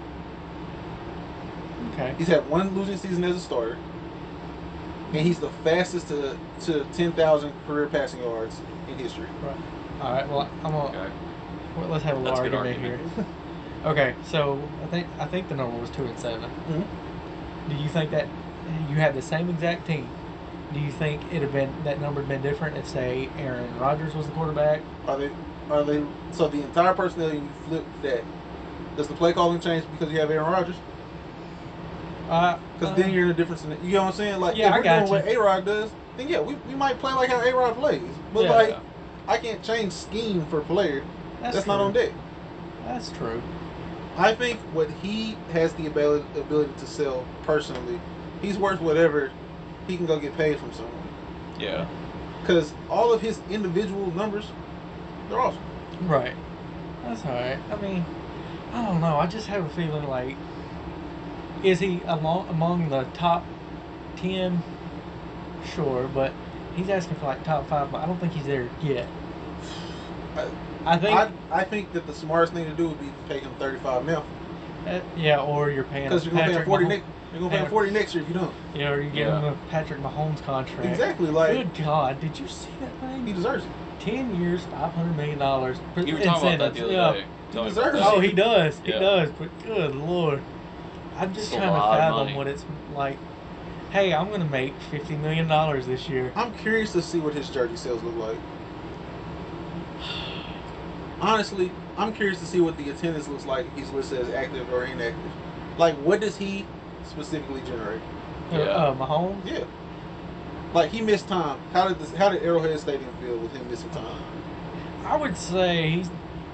Okay, He's had one losing season as a starter, and he's the fastest to to ten thousand career passing yards in history. all right. Well, I'm gonna Okay. well, let's have a little That's a good argument, argument. here. Okay, so I think I think the number was two and 7 Mhm. Do you think that you had the same exact team? Do you think it had been that number had been different if, say, Aaron Rodgers was the quarterback? Are they? Are they? So the entire personnel, you flip that. Does the play calling change because you have Aaron Rodgers? Uh, Because uh, then you're in a different scenario. You know what I'm saying? Like, Yeah, if I we're got doing what you. A Rod does, then yeah, we, we might play like how A Rod plays. But Yeah. like, Yeah. I can't change scheme for player. that's That's, not true. on deck. That's true. I think what he has the ability ability to sell personally, he's worth whatever he can go get paid from someone. Yeah. Because all of his individual numbers, they're awesome. Right. That's all right. I mean, I don't know. I just have a feeling like, is he along among the top ten? Sure, but he's asking for like top five. But I don't think he's there yet. I, I think, I, I think that the smartest thing to do would be to pay him thirty-five mil. uh, yeah, or you're paying Because you're gonna pay him Patrick forty. Mahomes, Next, you're gonna pay him Yeah. forty next year if you don't. yeah, or you give Yeah. him a Patrick Mahomes contract. Exactly. Like Good God, did you see that thing? he deserves it. Ten years, five hundred million dollars. You were talking about that the other yeah. day. Tell me deserves about it. that. Oh, he does. He Yeah. does. But good lord, I'm just It's a trying to lot of fathom money. what it's like. Hey, I'm gonna make fifty million dollars this year. I'm curious to see what his jersey sales look like. Honestly, I'm curious to see what the attendance looks like if he's listed as active or inactive. Like, what does he specifically generate? Uh, Yeah. uh, Mahomes. Yeah. Like he missed time. How did this? How did Arrowhead Stadium feel with him missing time? I would say he's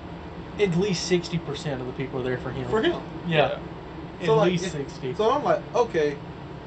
at least sixty percent of the people are there for him. For him. Yeah, at So, like, least it- sixty. So I'm like, okay.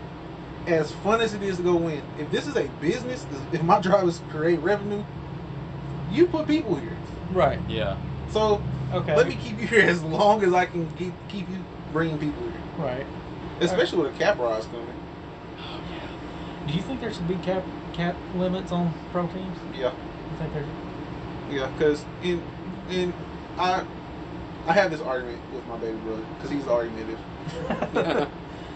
As fun as it is to go win, if this is a business, if my job is to create revenue, you put people here. Right. Yeah. So Okay. let me keep you here as long as I can keep keep you bringing people here, Right. especially with a cap rise coming. Oh yeah. Do you think there should be cap cap limits on pro teams? Yeah, You think there's? yeah, because in in I I have this argument with my baby brother because he's argumentative.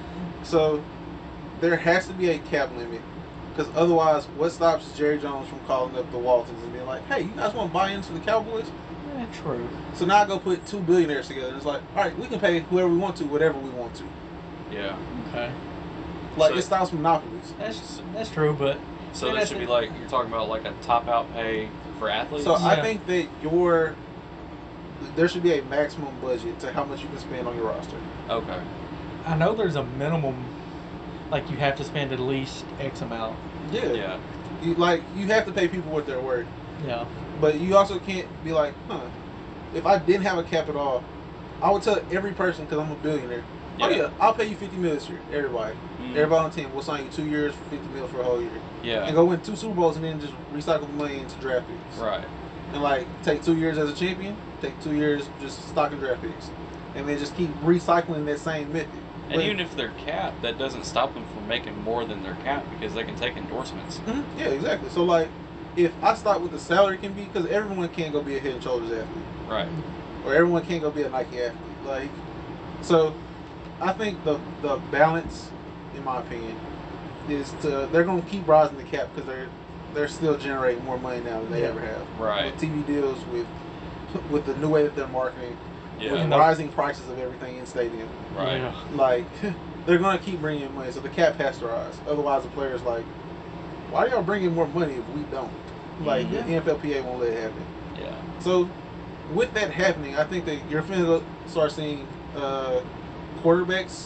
So there has to be a cap limit because otherwise, what stops Jerry Jones from calling up the Waltons and being like, "Hey, you guys want to buy into the Cowboys?" Yeah, true. So now I go put two billionaires together. And it's like, all right, we can pay whoever we want to, whatever we want to. Yeah. Okay. Like So- it stops monopolies. That's that's true, but So Yeah, there that's should be it. like you're talking about like a top out pay for athletes. So I Yeah. think that your there should be a maximum budget to how much you can spend on your roster. Okay. I know there's a minimum, like you have to spend at least X amount. Yeah. Yeah. You, like you have to pay people what they're worth, Yeah. but you also can't be like, huh? If I didn't have a cap at all, I would tell every person because I'm a billionaire. Oh Yeah. yeah, I'll pay you fifty mil this year. Everybody, Mm. everybody on the team, we'll sign you two years for fifty mil for a whole year, and Yeah. go win two Super Bowls and then just recycle the money into draft picks. Right. And like take two years as a champion, take two years just stocking draft picks, and then just keep recycling that same method. And But- even if they're capped, that doesn't stop them from making more than their cap because they can take endorsements. Mhm, yeah, exactly. So like, if I start with the salary can be because everyone can't go be a Head and Shoulders athlete, Right. or everyone can't go be a Nike athlete. Like, so I think the the balance, in my opinion, is to they're going to keep rising the cap because they're they're still generating more money now than they Yeah. ever have. Right. With T V deals, with with the new way that they're marketing, Yeah. with And the- rising prices of everything in stadium. Right. Yeah. Like, they're going to keep bringing in money, so the cap has to rise. Otherwise, the players like, why are y'all bringing more money if we don't? Like, Yeah. the N F L P A won't let it happen. Yeah. So, with that happening, I think that you're finna start seeing uh, quarterbacks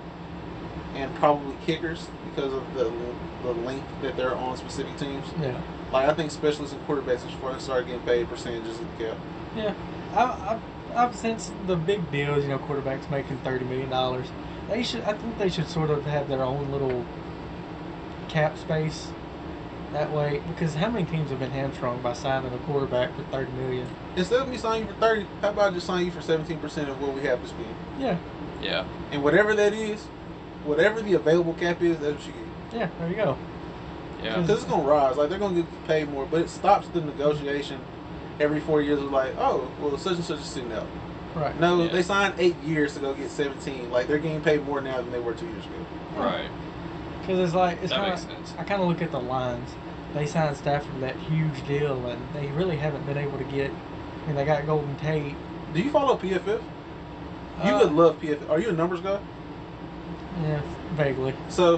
and probably kickers because of the the length that they're on specific teams. Yeah. Like I think specialists and quarterbacks are going to start getting paid percentages of the cap. Yeah. I, I, I've since the big deals, you know, quarterbacks making thirty million dollars. They should. I think they should sort of have their own little cap space. That way, because how many teams have been hamstrung by signing a quarterback for thirty million? Instead of me signing you for thirty, how about I just sign you for seventeen percent of what we have to spend? Yeah. Yeah. And whatever that is, whatever the available cap is, that's what you get. Yeah. There you go. Yeah. Because it's gonna rise. Like they're gonna get paid more, but it stops the negotiation every four years. Of like, oh, well, such and such is sitting out. Right. No, Yeah. they signed eight years to go get seventeen. Like they're getting paid more now than they were two years ago. Right. Because it's like it's That kind makes of. sense. I kind of look at the lines. They signed Stafford that huge deal, and they really haven't been able to get. I mean, they got Golden Tate. Do you follow P F F? You Uh, would love P F F. Are you a numbers guy? Yeah, vaguely. So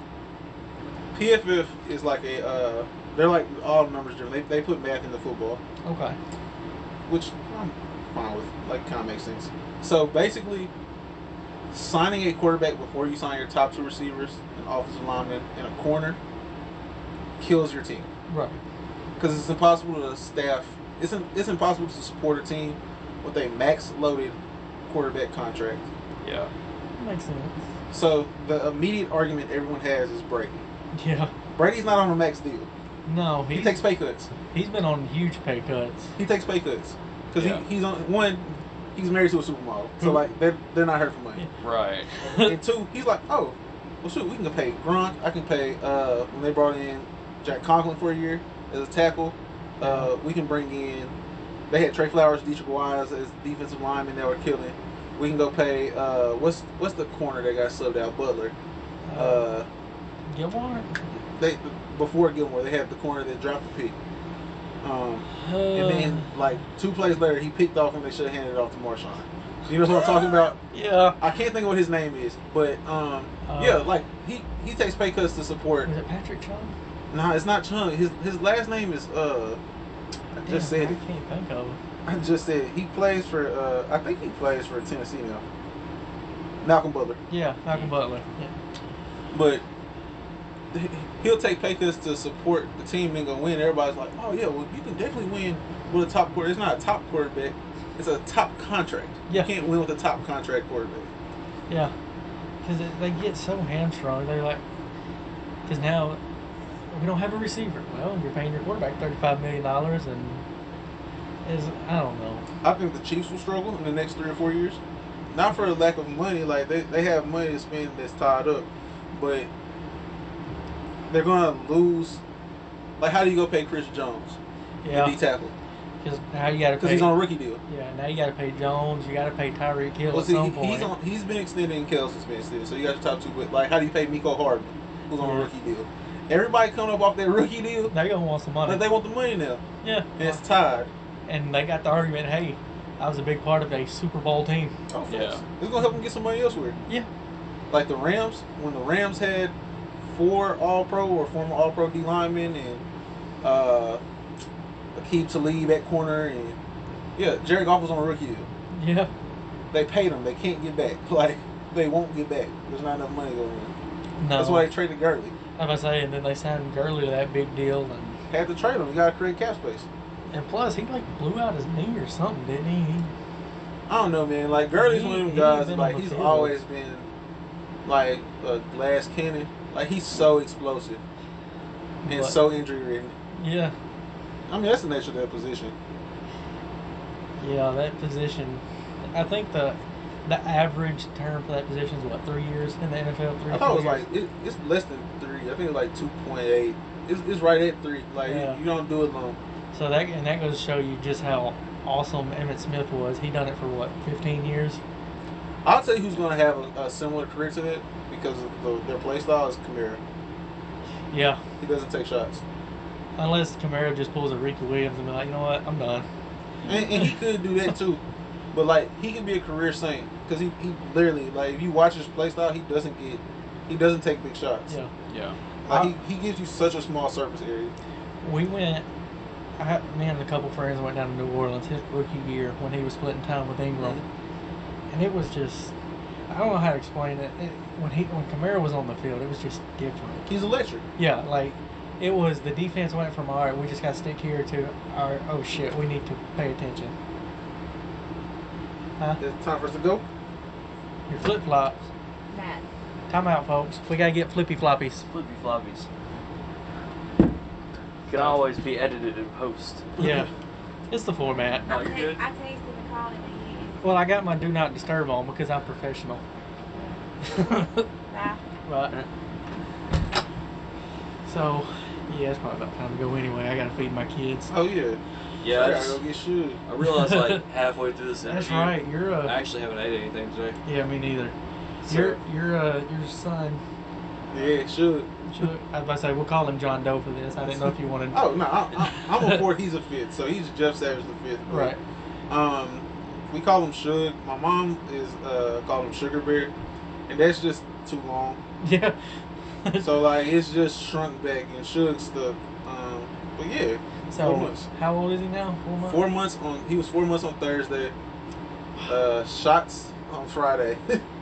P F F is like a. Uh, they're like all numbers driven. They they put math into football, Okay. which I'm fine with. Like, kind of makes sense. So basically, signing a quarterback before you sign your top two receivers, an offensive lineman, and a corner kills your team. Right. Because it's impossible to staff. It's in, it's impossible to support a team with a max loaded quarterback contract. Yeah. Makes sense. So the immediate argument everyone has is Brady. Yeah. Brady's not on a max deal. No, He he's, takes pay cuts. he's been on huge pay cuts. He takes pay cuts because Yeah. he, he's on one. He's married to a supermodel, so Who? like they're they're not hurt for money. Right. And two, he's like, oh, well shoot, we can pay Gronk. I can pay uh when they brought in Jack Conklin for a year as a tackle. Uh, we can bring in. They had Trey Flowers, Dietrich Wise as defensive linemen that were killing. We can go pay. Uh, what's what's the corner that got subbed out? Butler. Uh, Gilmore? they before Gilmore, they had the corner that dropped the pick. Um, Uh, and then like two plays later, he picked off and they should have handed it off to Marshawn. You know what I'm talking about? yeah. I can't think of what his name is, but um, Uh, yeah, like he, he takes pay cuts to support. Was it Patrick Chung? Nah, it's not Chung. His his last name is uh. I just Damn, said it. I can't think of it. I just said it. He plays for uh. I think he plays for Tennessee now. Malcolm Butler, Yeah, Malcolm Butler. Yeah. but he'll take pay cuts to support the team and go win. Everybody's like, oh yeah, well you can definitely win with a top quarter. It's not a top quarterback. It's a top contract. Yeah. You can't win with a top contract quarterback. Yeah. Because they get so hamstrung. They're like, because now we don't have a receiver. Well, you're paying your quarterback thirty-five million dollars, and is I don't know. I think the Chiefs will struggle in the next three or four years. Not for a lack of money, like they, they have money to spend that's tied up, but they're gonna lose. Like, how do you go pay Chris Jones, the Yeah. D tackle? Because now you got to Because pay. he's on a rookie deal. Yeah. Now you got to pay Jones. You got to pay Tyreek Hill Well, at see, some he, point. he's on. He's been extended and Kelsey's been extended, so you got your top two. But like, how do you pay Miko Hardman, who's on a Yeah. rookie deal? Everybody coming up off that rookie deal, They gonna want some money. but they want the money now, yeah. and it's tied. And they got the argument. Hey, I was a big part of a Super Bowl team. Oh, Yeah. yeah. It's gonna help them get some money elsewhere. Yeah. Like the Rams, when the Rams had four All Pro or former All Pro D linemen and uh, Aqib Talib at corner, and yeah, Jared Goff was on a rookie deal. Yeah. They paid him. They can't get back. Like they won't get back. There's not enough money going in. No. That's why they traded Gurley. I was saying, and then they signed Gurley to that big deal, and Had to trade him. You gotta create cap space. and plus he like blew out his knee or something, didn't he? he I don't know, man. Like Gurley's He- one of them he guys. been Like on the he's field. always been like a glass cannon. Like he's so explosive and But- so injury ridden. yeah. I mean, that's the nature of that position. Yeah, that position. I think the the average term for that position is what, three years in the N F L. Three. I thought it was four like it, it's less than three. I think it's like two point eight. It's, it's right at three. Like Yeah. you, you don't do it long. years. So that and that goes to show you just how awesome Emmitt Smith was. He done it for what, fifteen years. I'll tell you who's going to have a, a similar career to that because of the, their play style is Kamara. Yeah. He doesn't take shots, Unless Kamara just pulls a Ricky Williams and be like, you know what, I'm done. and, and he could do that too. But like he can be a career saint because he, he literally like if you watch his play style, he doesn't get he doesn't take big shots. Yeah. Yeah. Like he, he gives you such a small surface area. We went I had, me and a couple friends went down to New Orleans his rookie year when he was splitting time with Ingram, Mm-hmm. and it was just I don't know how to explain it. it when he when Kamara was on the field, it was just different. He's electric. Yeah, like it was the defense went from all right, we just got to stick here to our oh shit, we need to pay attention. Huh? It's time for us to go. Your flip flops. Matt. Time out, folks. We gotta get flippy floppies. Flippy floppies. Can always be edited in post. Yeah, it's the format. No, I you're text- good. I texted and called him again. Well, I got my do not disturb on because I'm professional. Bye. Right. So, yeah, it's probably about time to go anyway. I gotta feed my kids. Oh yeah. Yeah, I I, gotta just, go get shoes. I realized like halfway through this interview. That's right. You're I a actually haven't ate anything today. yeah, me neither. So- You're you're uh your son. Yeah, should. Should, I was about to say we'll call him John Doe for this. I didn't know if you wanted. Oh no, I, I, I'm a fourth. He's a fifth, so he's Jeff Savage the fifth. but, Right. Um, we call him Suge. My mom is uh called him Sugar Bear, and that's just too long. Yeah. So like it's just shrunk back and Suge stuck. Um, but yeah, so four months. how old is he now? Four months. four months on. He was four months on Thursday. Uh, shots on Friday.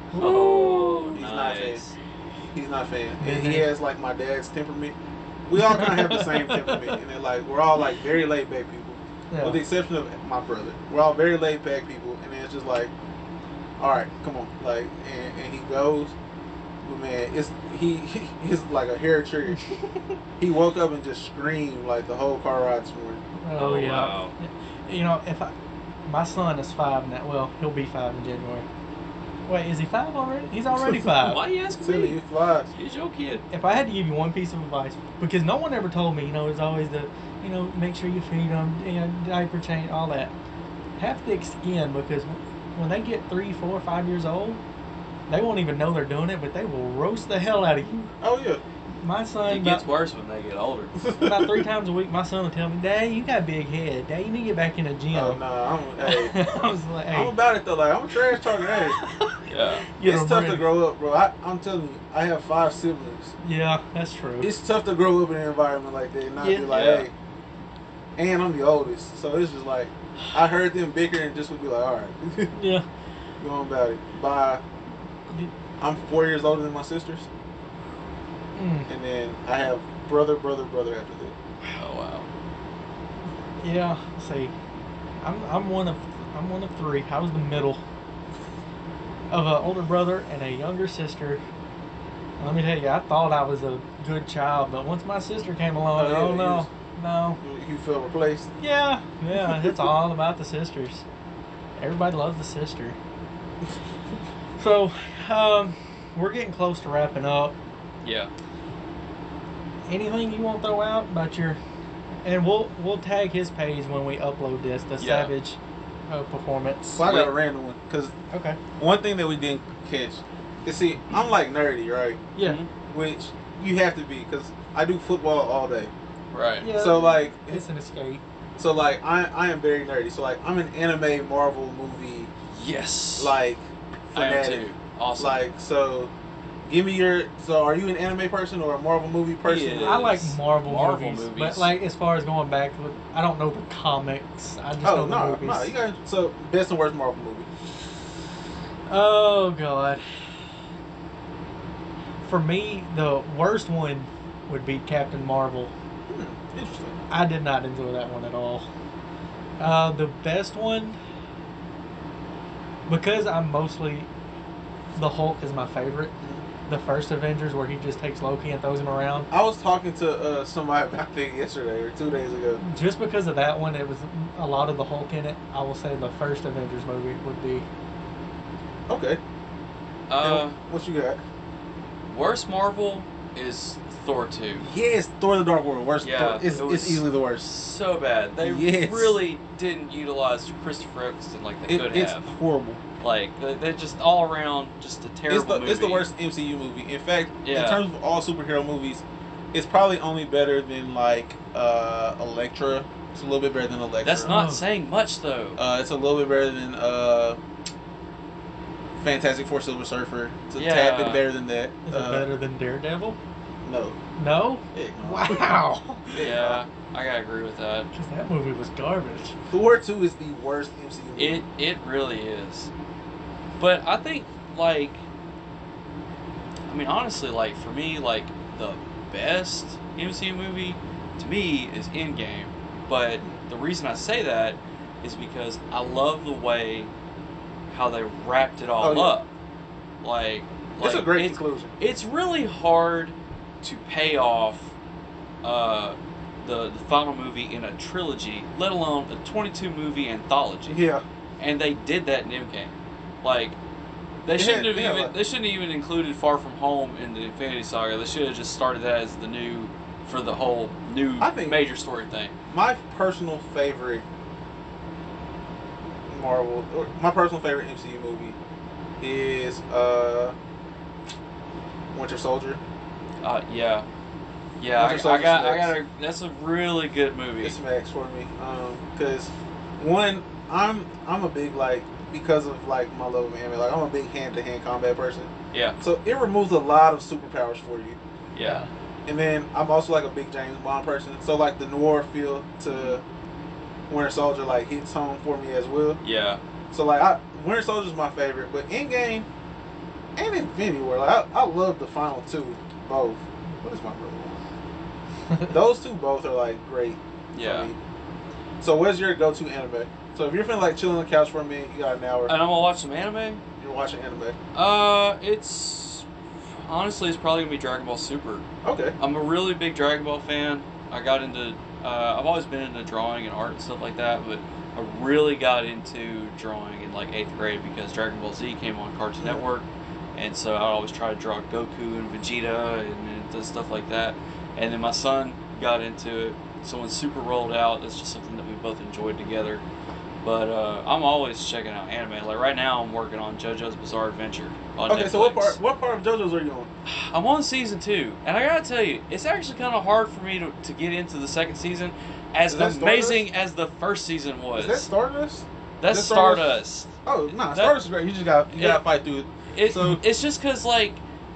Oh, He's not nice. He's not a fan. Yeah, And he yeah. has like my dad's temperament. We all kind of have the same temperament, and then like we're all like very laid back people, Yeah. with the exception of my brother. We're all very laid back people, and then it's just like, all right, come on, like, and, and he goes, but man, it's he, he he's like a hair trigger. He woke up and just screamed like the whole car ride this morning. Oh, Oh, yeah. wow. You know, if I, my son is five now. Well, he'll be five in January. Wait, is he five already? He's already five. Why you asking Silly, me? he flies. He's your kid. If I had to give you one piece of advice, because no one ever told me, you know, it's always the, you know, make sure you feed them, you know, diaper change, all that. Have thick skin because when they get three, four, five years old, they won't even know they're doing it, but they will roast the hell out of you. Oh yeah. My son, It gets about, worse when they get older. about three times a week, my son will tell me, Dad, you got a big head. Dad, you need to get back in the gym. Oh no, I'm hey. I was like, hey. I'm about it though. Like I'm a trash talker. Hey, Yeah. Get it's them tough ready. to grow up, bro. I, I'm telling you, I have five siblings. Yeah, that's true. It's tough to grow up in an environment like that and not Yeah. be like, Yeah. hey. And I'm the oldest, so it's just like I heard them bicker and just would be like, all right, Yeah. go on about it. Bye. I'm four years older than my sisters, Mm. and then I have brother, brother, brother after that. Oh wow. Yeah. See, I'm I'm one of I'm one of three. I was the middle of an older brother and a younger sister. And let me tell you, I thought I was a good child, but once my sister came along, Oh, yeah, oh you no, was- no. You, you feel replaced. Yeah, yeah. It's all about the sisters. Everybody loves the sister. So, um, we're getting close to wrapping up. Yeah. Anything you want to throw out about your, and we'll we'll tag his page when we upload this, the Yeah. Savage uh, performance. So I got a random one because Okay. one thing that we didn't catch. You see, I'm like nerdy, right? Yeah. Mhm. Which you have to be because I do football all day. Right. Yeah. So like, It's an escape. so like I I am very nerdy. So like I'm an anime Marvel movie Yes. like I am fanatic. too. Awesome. Like so, give me your. So are you an anime person or a Marvel movie person? Yeah. I like Marvel, Marvel movies, movies. but like as far as going back, I don't know the comics. I just Oh know the no, movies. no, you got so best and worst Marvel movie. Oh god. For me, the worst one would be Captain Marvel. Hmm, interesting. I did not enjoy that one at all. Uh, the best one, because I'm mostly the Hulk is my favorite. The first Avengers, where he just takes Loki and throws him around. I was talking to uh, somebody I think yesterday or two days ago. Just because of that one, it was a lot of the Hulk in it. I will say the first Avengers movie would be. Okay. uh, And what you got? worst Marvel is Thor two. Yes, Thor: The Dark World. Worst. Yeah, Thor. It's, it was- it's easily the worst. So bad. They Yes. really didn't utilize Christopher Eccleston like they It, could it's have. horrible. Like they- they're just all around just a terrible It's the movie. it's the worst M C U movie. In fact, Yeah. in terms of all superhero movies, it's probably only better than like uh, Elektra. It's a little bit better than Elektra. That's not Oh. saying much though. Uh, it's a little bit better than uh, Fantastic Four: Silver Surfer. It's a tad Yeah. bit better than that. Is Uh, it better than Daredevil? No. No? Heck no. Wow. Heck Yeah, I gotta agree with that. Because that movie was garbage. no. Thor two is the worst M C U movie. It it really is. But I think like I mean honestly like for me like the best M C U movie to me is Endgame. But the reason I say that is because I love the way how they wrapped it all Oh, yeah. up. Like It's like, a great it's, conclusion. it's really hard to pay off uh, the, the final movie in a trilogy, let alone a twenty-two movie anthology. Yeah. And they did that in Endgame. Like they They shouldn't had- have yeah, even like- they shouldn't have even included Far From Home in the Infinity Saga. They should have just started that as the new for the whole new I think- major story thing. My personal favorite Marvel, or my personal favorite M C U movie is uh, Winter Soldier. Uh, yeah, yeah. I, Winter I Soldier got I smacks. got a that's a really good movie. It smacks for me, um, because one, I'm I'm a big like because of like my love of anime, like I'm a big hand to hand combat person. Yeah, So it removes a lot of superpowers for you. yeah, And then I'm also like a big James Bond person, so like the noir feel to Winter Soldier like hits home for me as well. yeah. So like I, Winter Soldier's my favorite, but Endgame and Infinity War, like I, I love the final two both. What is my brother? Those two both are like great. for Yeah. me. So what's your go-to anime? So if you're feeling like chilling on the couch for a minute, you got an hour. And I'm gonna watch some anime. You're watching anime. Uh, it's honestly it's probably gonna be Dragon Ball Super. Okay. I'm a really big Dragon Ball fan. I got into uh, I've always been into drawing and art and stuff like that, but I really got into drawing in like eighth grade because Dragon Ball Z came on Cartoon Network, and so I always try to draw Goku and Vegeta and, and stuff like that. And then my son got into it, so when Super rolled out, it's just something that we both enjoyed together. But uh, I'm always checking out anime. Like right now, I'm working on JoJo's Bizarre Adventure on Okay. Netflix. So what part? What part of JoJo's are you on? I'm on season two, and I gotta tell you, it's actually kind of hard for me to, to get into the second season, as Is that amazing as the first season was. Is that Stardust? That's is that Stardust? Stardust. Oh, nah, That- Stardust is great. You just got you It- gotta fight through it. It, So- it's just cause like,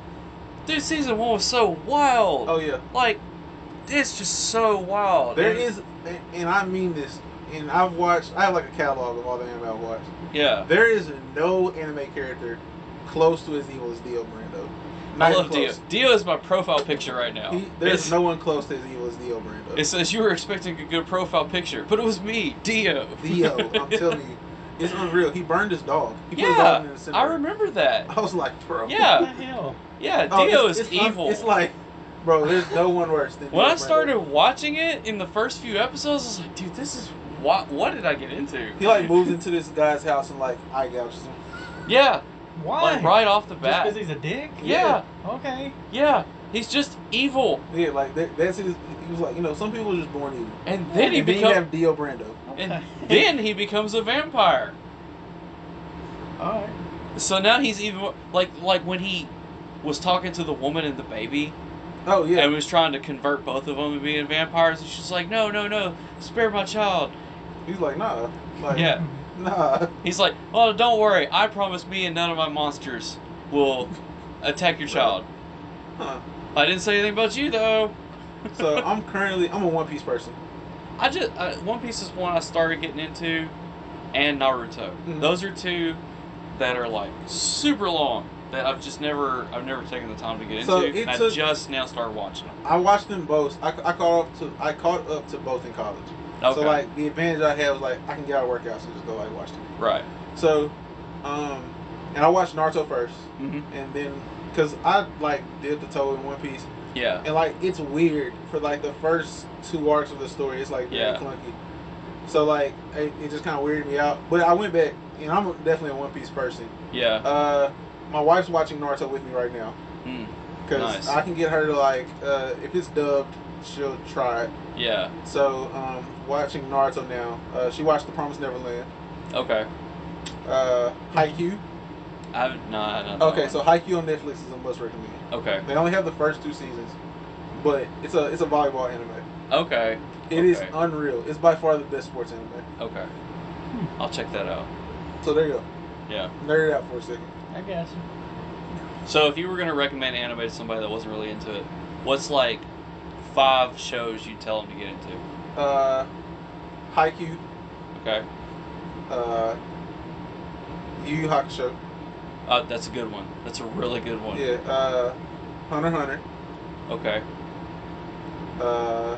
dude, season one was so wild. Oh yeah. Like, it's just so wild. There And- is, and I mean this, and I've watched. I have like a catalog of all the anime I've watched. Yeah. There is no anime character close to as evil as Dio Brando. Not I even love Dio. close. Dio is my profile picture right now. He, there's It's- no one close to as evil as Dio Brando. It says you were expecting a good profile picture, but it was me, Dio. Dio, I'm telling you, it's unreal. He burned his dog. He put his dog Yeah, in the I incinerator. remember that. I was like, bro. Yeah. What the hell? Yeah, Oh, Dio it's, is it's un- evil. it's like, bro, there's no one worse than. When Dio I started Brando. watching it in the first few episodes, I was like, dude, this is what? What did I get into? He like moves into this guy's house and like eye gouges him. Yeah, Why? like right off the Just bat. because he's a dick? Yeah, Okay. yeah, he's just evil, Yeah, like that, that's his. He was like, you know, some people are just born evil. and then he and then you becomes, have Dio Brando. and Okay. then he becomes a vampire. All right. So now he's even more- like like when he was talking to the woman and the baby, Oh yeah. and was trying to convert both of them to being vampires, and she's like, no, no, no, spare my child. He's like, nah. Like, Yeah. Nah. He's like, well, don't worry, I promise me and none of my monsters will attack your Right. child. Huh. I didn't say anything about you though. So I'm currently I'm a One Piece person. I just uh, One Piece is one I started getting into, and Naruto. Mhm. Those are two that are like super long that I've just never I've never taken the time to get So into, it and I took- just now started watching them. I watched them both. I, I caught up to I caught up to both in college. Okay. So like the advantage I had was like I can get out of workouts and just go like watch them. right. So, um, and I watched Naruto first, hmm and then because I like dipped the toe in One Piece, Yeah. and like it's weird for like the first two arcs of the story. It's like very Yeah. clunky. So like it, it just kind of weirded me out. But I went back, and I'm definitely a One Piece person. Yeah. Uh, my wife's watching Naruto with me right now Mm. because Nice. I can get her to like uh, if it's dubbed, she'll try it. Yeah. So um, watching Naruto now. Uh, she watched The Promised Neverland. Okay. Uh, Haikyuu. I haven't. No, I don't. Okay, so Haikyuu on Netflix is a must recommend. Okay. They only have the first two seasons, but it's a it's a volleyball anime. Okay. It is Okay. unreal. It's by far the best sports anime. Okay. I'll check that out. So there you go. Yeah. Nerd it out for a second. I guess. So if you were gonna recommend anime to somebody that wasn't really into it, What's like five shows you tell them to get into? Uh, Haikyuu, Okay. uh, Yu Yu Hakusho. Uh, that's a good one. That's a really good one. Yeah, uh, Hunter x Hunter. Okay. Uh,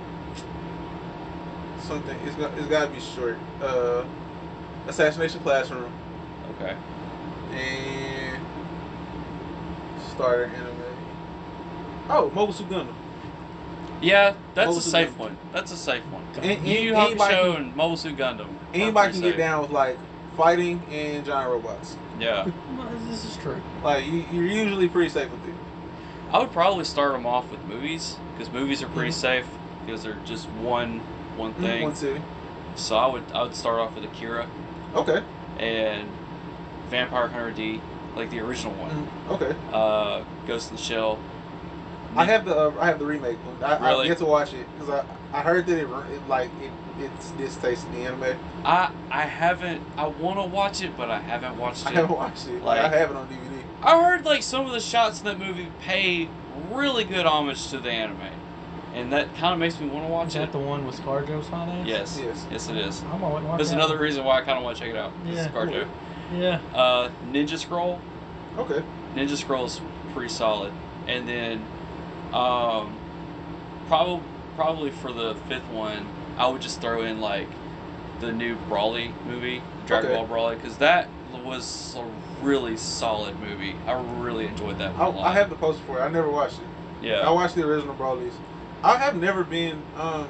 something. It's got. It's got to be short. Uh, Assassination Classroom Okay. and starter anime. Oh, Mobile Suit Gundam. Yeah, that's Mobile a Suit safe Gundam. one. That's a safe one. An- Yu Yu an- anybody Hakusho can- and Mobile Suit Gundam. are Anybody pretty can get safe. down with like fighting and giant robots. Yeah. Well, this is true. Like you, you're usually pretty safe with it. I would probably start them off with movies because movies are pretty Mhm. safe because they're just one one Mm, thing. One city. So I would I would start off with Akira Okay. and Vampire Hunter D, like the original one. Mm, okay. Uh, Ghost in the Shell. I have the uh, I have the remake one. I, Really? I get to watch it because I, I heard that it, it like it it's distasteful the anime. I I haven't. I want to watch it, but I haven't watched I it. haven't watched it. Like, Like- I have it on D V D. I heard like some of the shots in that movie pay really good homage to the anime, and that kind of makes me want to Is watch that it. the one with ScarJo's hot ass? Yes. Yes. Yes, it is. I'm gonna watch That's that another one. reason why I kind of want to check it out. This is Yeah. Carjo. Yeah. Uh, Ninja Scroll. Okay. Ninja Scroll is pretty solid, and then, um, probably probably for the fifth one, I would just throw in like the new Brawly movie, Dragon Okay. Ball Brawly, because that was a really solid movie. I really enjoyed that I, one a lot. I have the poster for it. I never watched it. yeah. I watched the original Brawlies. I have never been um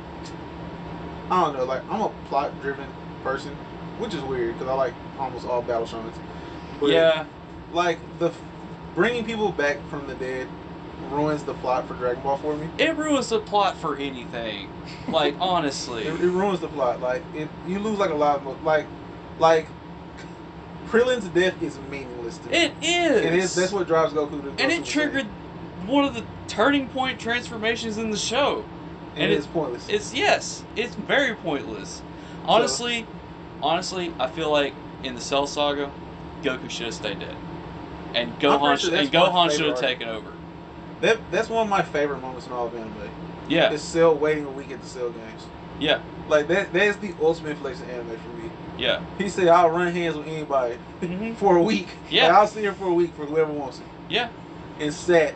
I don't know, like I'm a plot driven person, which is weird because I like almost all battle shonen. But yeah. like the bringing people back from the dead ruins the plot for Dragon Ball for me. It ruins the plot for anything. Like honestly. It, it ruins the plot. Like it, you lose like a lot of mo- like, like Krillin's death is meaningless to me. It is. It is. That's what drives Goku to. go And Super it triggered one of the turning point transformations in the show. Saiyan. And, and it's it- pointless. It's yes, it's very pointless. Honestly, honestly, I feel like in the Cell Saga, Goku should have stayed dead, and pretty Gohan sure sh- and that's my Gohan should favorite have arc. taken over. that that's one of my favorite moments in all of anime. Yeah, It's Cell waiting a week at the Cell games. yeah, Like that. That is the ultimate flex in anime for me. yeah, He said, "I'll run hands with anybody Mhm. for a week. Yeah. Like, I'll sit here for a week for whoever wants it." yeah. And sat.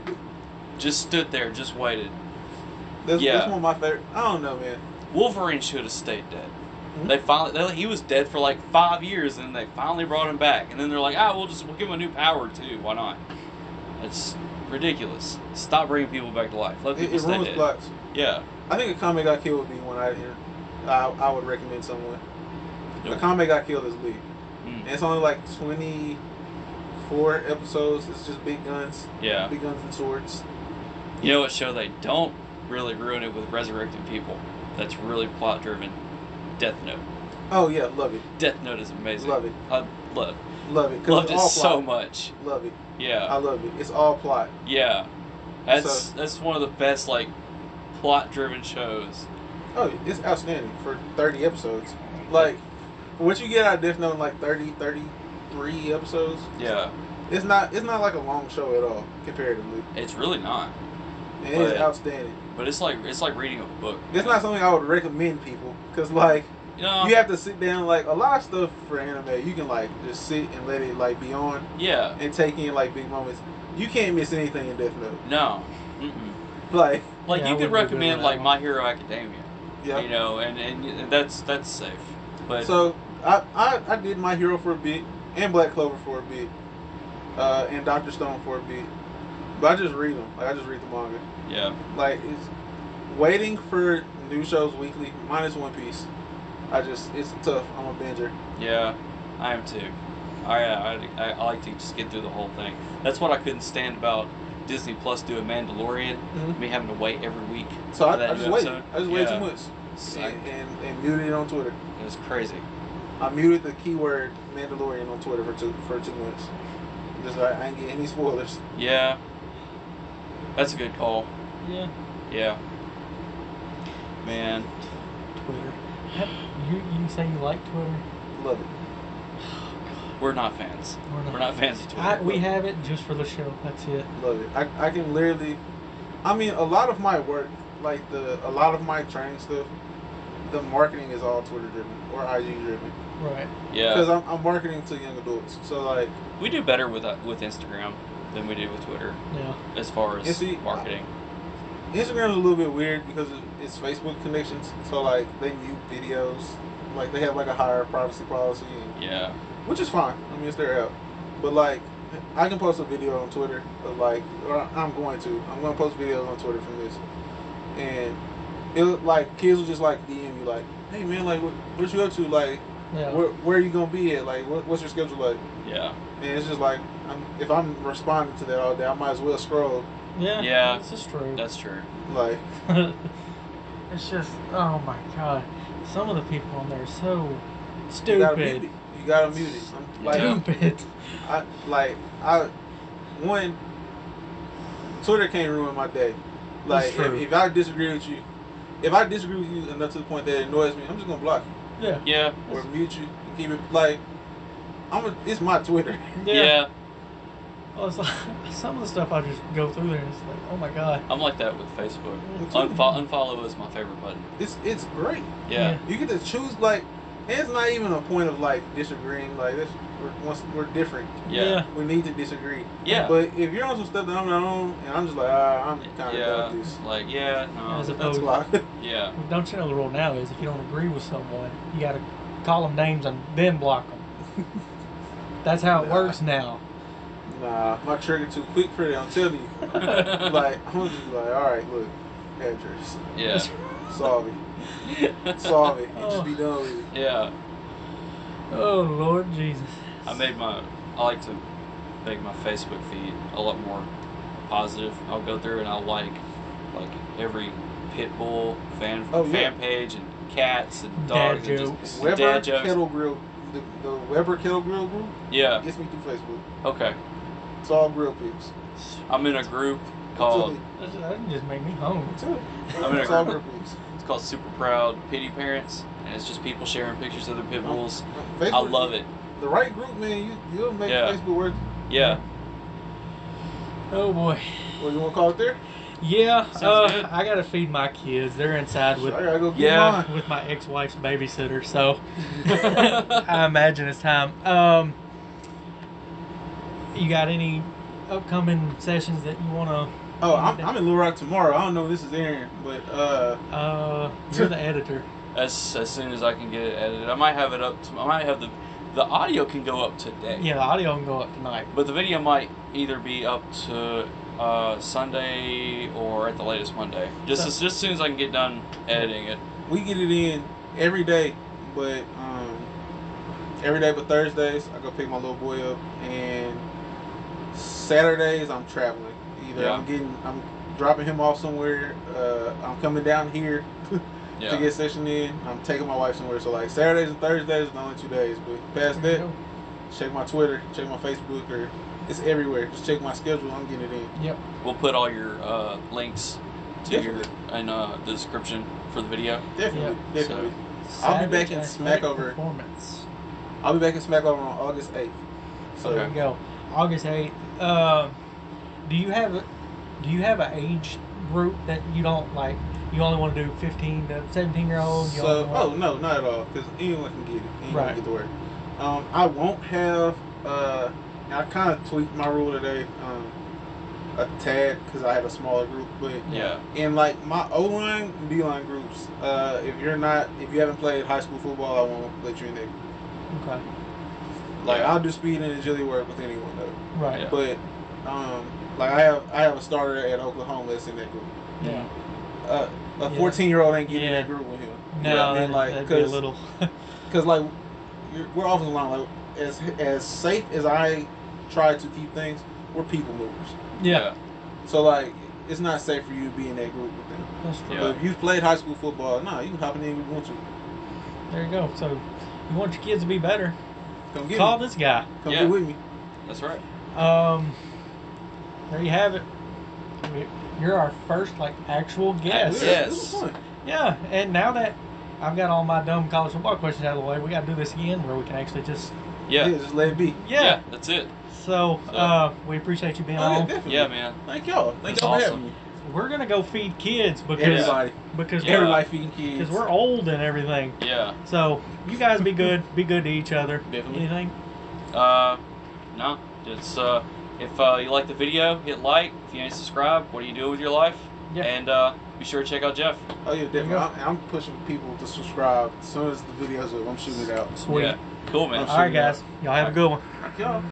Just stood there, just waited. That's, Yeah. that's one of my favorite. I don't know, man. Wolverine should have stayed dead. Mhm. They finally, they, he was dead for like five years, and they finally brought him back. And then they're like, ah, we'll just we'll give him a new power too. Why not? It's ridiculous. Stop bringing people back to life. Let It, people it stay ruins dead. plots. Yeah. I think Akame got killed would be one I I, I would recommend someone. Nope. Akame got killed as lead. Mm. And it's only like twenty-four episodes. It's just big guns, Yeah. big guns and swords. You know what show they don't really ruin it with resurrecting people? That's really plot driven. Death Note. Oh yeah, love it, Death Note is amazing. love it, I love love it. 'Cause loved it's it all so plot. much. Love it. Yeah. I love it. It's all plot. Yeah. That's So- that's one of the best like plot driven shows. Oh, it's outstanding for thirty episodes. Like, what you get out of Death Note in like thirty, thirty-three episodes, Yeah. it's not it's not like a long show at all comparatively. It's really not. And it is But- outstanding. But it's like it's like reading a book. It's not something I would recommend people because like You know, you have to sit down. Like a lot of stuff for anime, you can like just sit and let it like be on yeah. and take in like big moments. You can't miss anything in Death Note. No. Mm-mm. Like Like Yeah, I you could wouldn't be good recommend with like that My Hero Academia. yeah. You know, and, and and that's that's safe. But So I, I I did My Hero for a bit and Black Clover for a bit, uh, and Doctor Stone for a bit. But I just read them. Like I just read the manga. yeah. Like it's waiting for new shows weekly minus One Piece. I just it's tough. I'm a binger. Yeah, I am too. I, I, I, I like to just get through the whole thing. That's what I couldn't stand about Disney Plus doing Mandalorian. Mhm. Me having to wait every week. So for that I, I new just waited. episode. I just waited Yeah. two months It's- I- and, and, and muted it on Twitter. It was crazy. I muted the keyword Mandalorian on Twitter for two for two months. Just like I ain't get any spoilers. Yeah, that's a good call. Yeah. Yeah, man. Twitter. Have- You you say you like Twitter? Love it. We're not fans. We're not. We're not fans of Twitter. I, we have it just for the show. That's it. Love it. I, I can literally I mean, a lot of my work, like the a lot of my training stuff, the marketing is all Twitter driven or I G driven. Right. Because Yeah, I'm, I'm marketing to young adults. So like, we do better with uh, with Instagram than we do with Twitter Yeah. as far You as see, marketing. Instagram is a little bit weird because it- it's Facebook connections. So like, they mute videos. Like they have like a higher privacy policy, and, Yeah, which is fine. I mean, it's their app. But like, I can post a video on Twitter. Of like, or I'm going to. I'm going to post videos on Twitter from this, and it like kids will just like D M you like, hey man, like what, what you up to? Like, Yeah. where where are you gonna be at? Like, what, what's your schedule like? yeah, And it's just like, I'm, if I'm responding to that all day, I might as well scroll. Yeah. Yeah. This is true. that's true. Like, It's just, oh my god. Some of the people on there are so you gotta mute stupid. it. You gotta mute it. I'm, like, Yeah. Stupid. I like I one Twitter can't ruin my day. Like if, true. if I disagree with you, if I disagree with you enough to the point that it annoys me, I'm just gonna block you Yeah. Yeah, or mute you and keep it like I'm. A, it's my Twitter. yeah, Well, it's like, some of the stuff I just go through there and it's like, oh my god. I'm like that with Facebook. Me too. Unfo- unfollow is my favorite button. It's it's great. Yeah, You get to choose like. And it's not even a point of like disagreeing. Like this, we're once we're different. yeah, We need to disagree. yeah, But if you're on some stuff that I'm not on, and I'm just like, ah, I'm kind of yeah. done with this. Like, yeah, no, As a- That's Oh. why. yeah, Well, don't you know the rule now is if you don't agree with someone, you gotta call them names and then block them. That's how it Nah. works now. Nah, my trigger too quick for that. I'm telling you. Like I'm just like, all right, look, address, yeah, solve it, solve it, and just be done with it. yeah. Oh Lord Jesus. I made my. I like to make my Facebook feed a lot more positive. I'll go through and I'll like, like every pit bull fan Oh, fan yeah. page and cats and Dad dogs and jokes. just Weber dad jokes. Kettle Grill, the, the Weber Kettle Grill group Yeah. gets me through Facebook. Okay. It's all grill pics. I'm in a group I'm called. That just, that just made me hungry. telling you. I'm in a It's all group. grill pics. It's called Super Proud Pity Parents, and it's just people sharing pictures of their pit bulls. I Facebook, love it. The right group, man. You you'll make Yeah. Facebook work. Yeah. Oh boy. Or you want to call it there? Yeah, Sounds uh, good. I gotta feed my kids. They're inside with I gotta go get Yeah. mine. with my ex-wife's babysitter, so I imagine it's time. Um, you got any upcoming sessions that you wanna? Oh, I'm, I'm in Little Rock tomorrow. I don't know if this is airing, but uh, Uh, you're the editor. As as soon as I can get it edited, I might have it up. To, I might have the the audio can go up today. Yeah, the audio can go up tonight. But the video might either be up to uh, Sunday or at the latest Monday. Just So- as just as soon as I can get done editing it. we get it in every day, but um, every day but Thursdays I go pick my little boy up, and Saturdays I'm traveling. Either Yeah. I'm getting, I'm dropping him off somewhere. Uh, I'm coming down here to Yeah. get session in. I'm taking my wife somewhere. So like Saturdays and Thursdays are the only two days. But past There you that, go. check my Twitter, check my Facebook, or it's everywhere. Just check my schedule. I'm getting it in. Yep. We'll put all your uh, links to your Definitely. in uh, the description for the video. Definitely, Yeah. definitely. So- I'll be back in Savage Athletic Smackover. Performance. I'll be back in Smackover on August eighth. So There you go. August eighth. Um, do you have a, do you have an age group that you don't like? You only want to do fifteen to seventeen year olds. So, oh no, not at all, because anyone can get it. Anyone Right. can get to work. Um, I won't have. Uh, I kind of tweaked my rule today, um, a tad, because I had a smaller group. But Yeah. in like my O line and D line groups, uh, if you're not, if you haven't played high school football, I won't let you in there. Okay. Like Yeah. I'll do speed and agility work with anyone though. Right. Yeah. But um, like I have, I have a starter at Oklahoma that's in that group. Yeah. Uh, a Yeah. fourteen year old ain't getting Yeah. in that group with him. No, I mean, that, like, that'd be a cause, little. cause like you're, we're offensive line. Like as as safe as I try to keep things, we're people movers. yeah. So like it's not safe for you to be in that group with them. That's true. Yeah. But if you've played high school football, nah, you can hop in there if you want to. There you go. So, you want your kids to be better? Come get Call me. this guy. Come Yeah. get with me. That's right. Um, there you have it. We- You're our first like actual guest. Yeah, Yes. This was fun. Yeah, and now that I've got all my dumb college football questions out of the way, we got to do this again where we can actually just Yeah. Yeah, just let it be. yeah. That's it. So, So- uh, we appreciate you being Oh, yeah, on. definitely. Yeah, man. Thank y'all. Thank That's y'all for awesome. having me. we're gonna go feed kids because Everybody, because Yeah. everybody feeding kids. because we're old and everything. Yeah. So you guys be good. Be good to each other. Definitely. Anything? Uh, no. It's uh, if uh, you like the video, hit like. If you ain't subscribed, what are you doing with your life? Yeah. And uh, be sure to check out Jeff. Oh yeah, There you definitely. I'm, I'm pushing people to subscribe as soon as the videos up. I'm shooting it out. Sweet. Yeah. Cool, man. I'm All right, guys. Y'all have a good one. Y'all.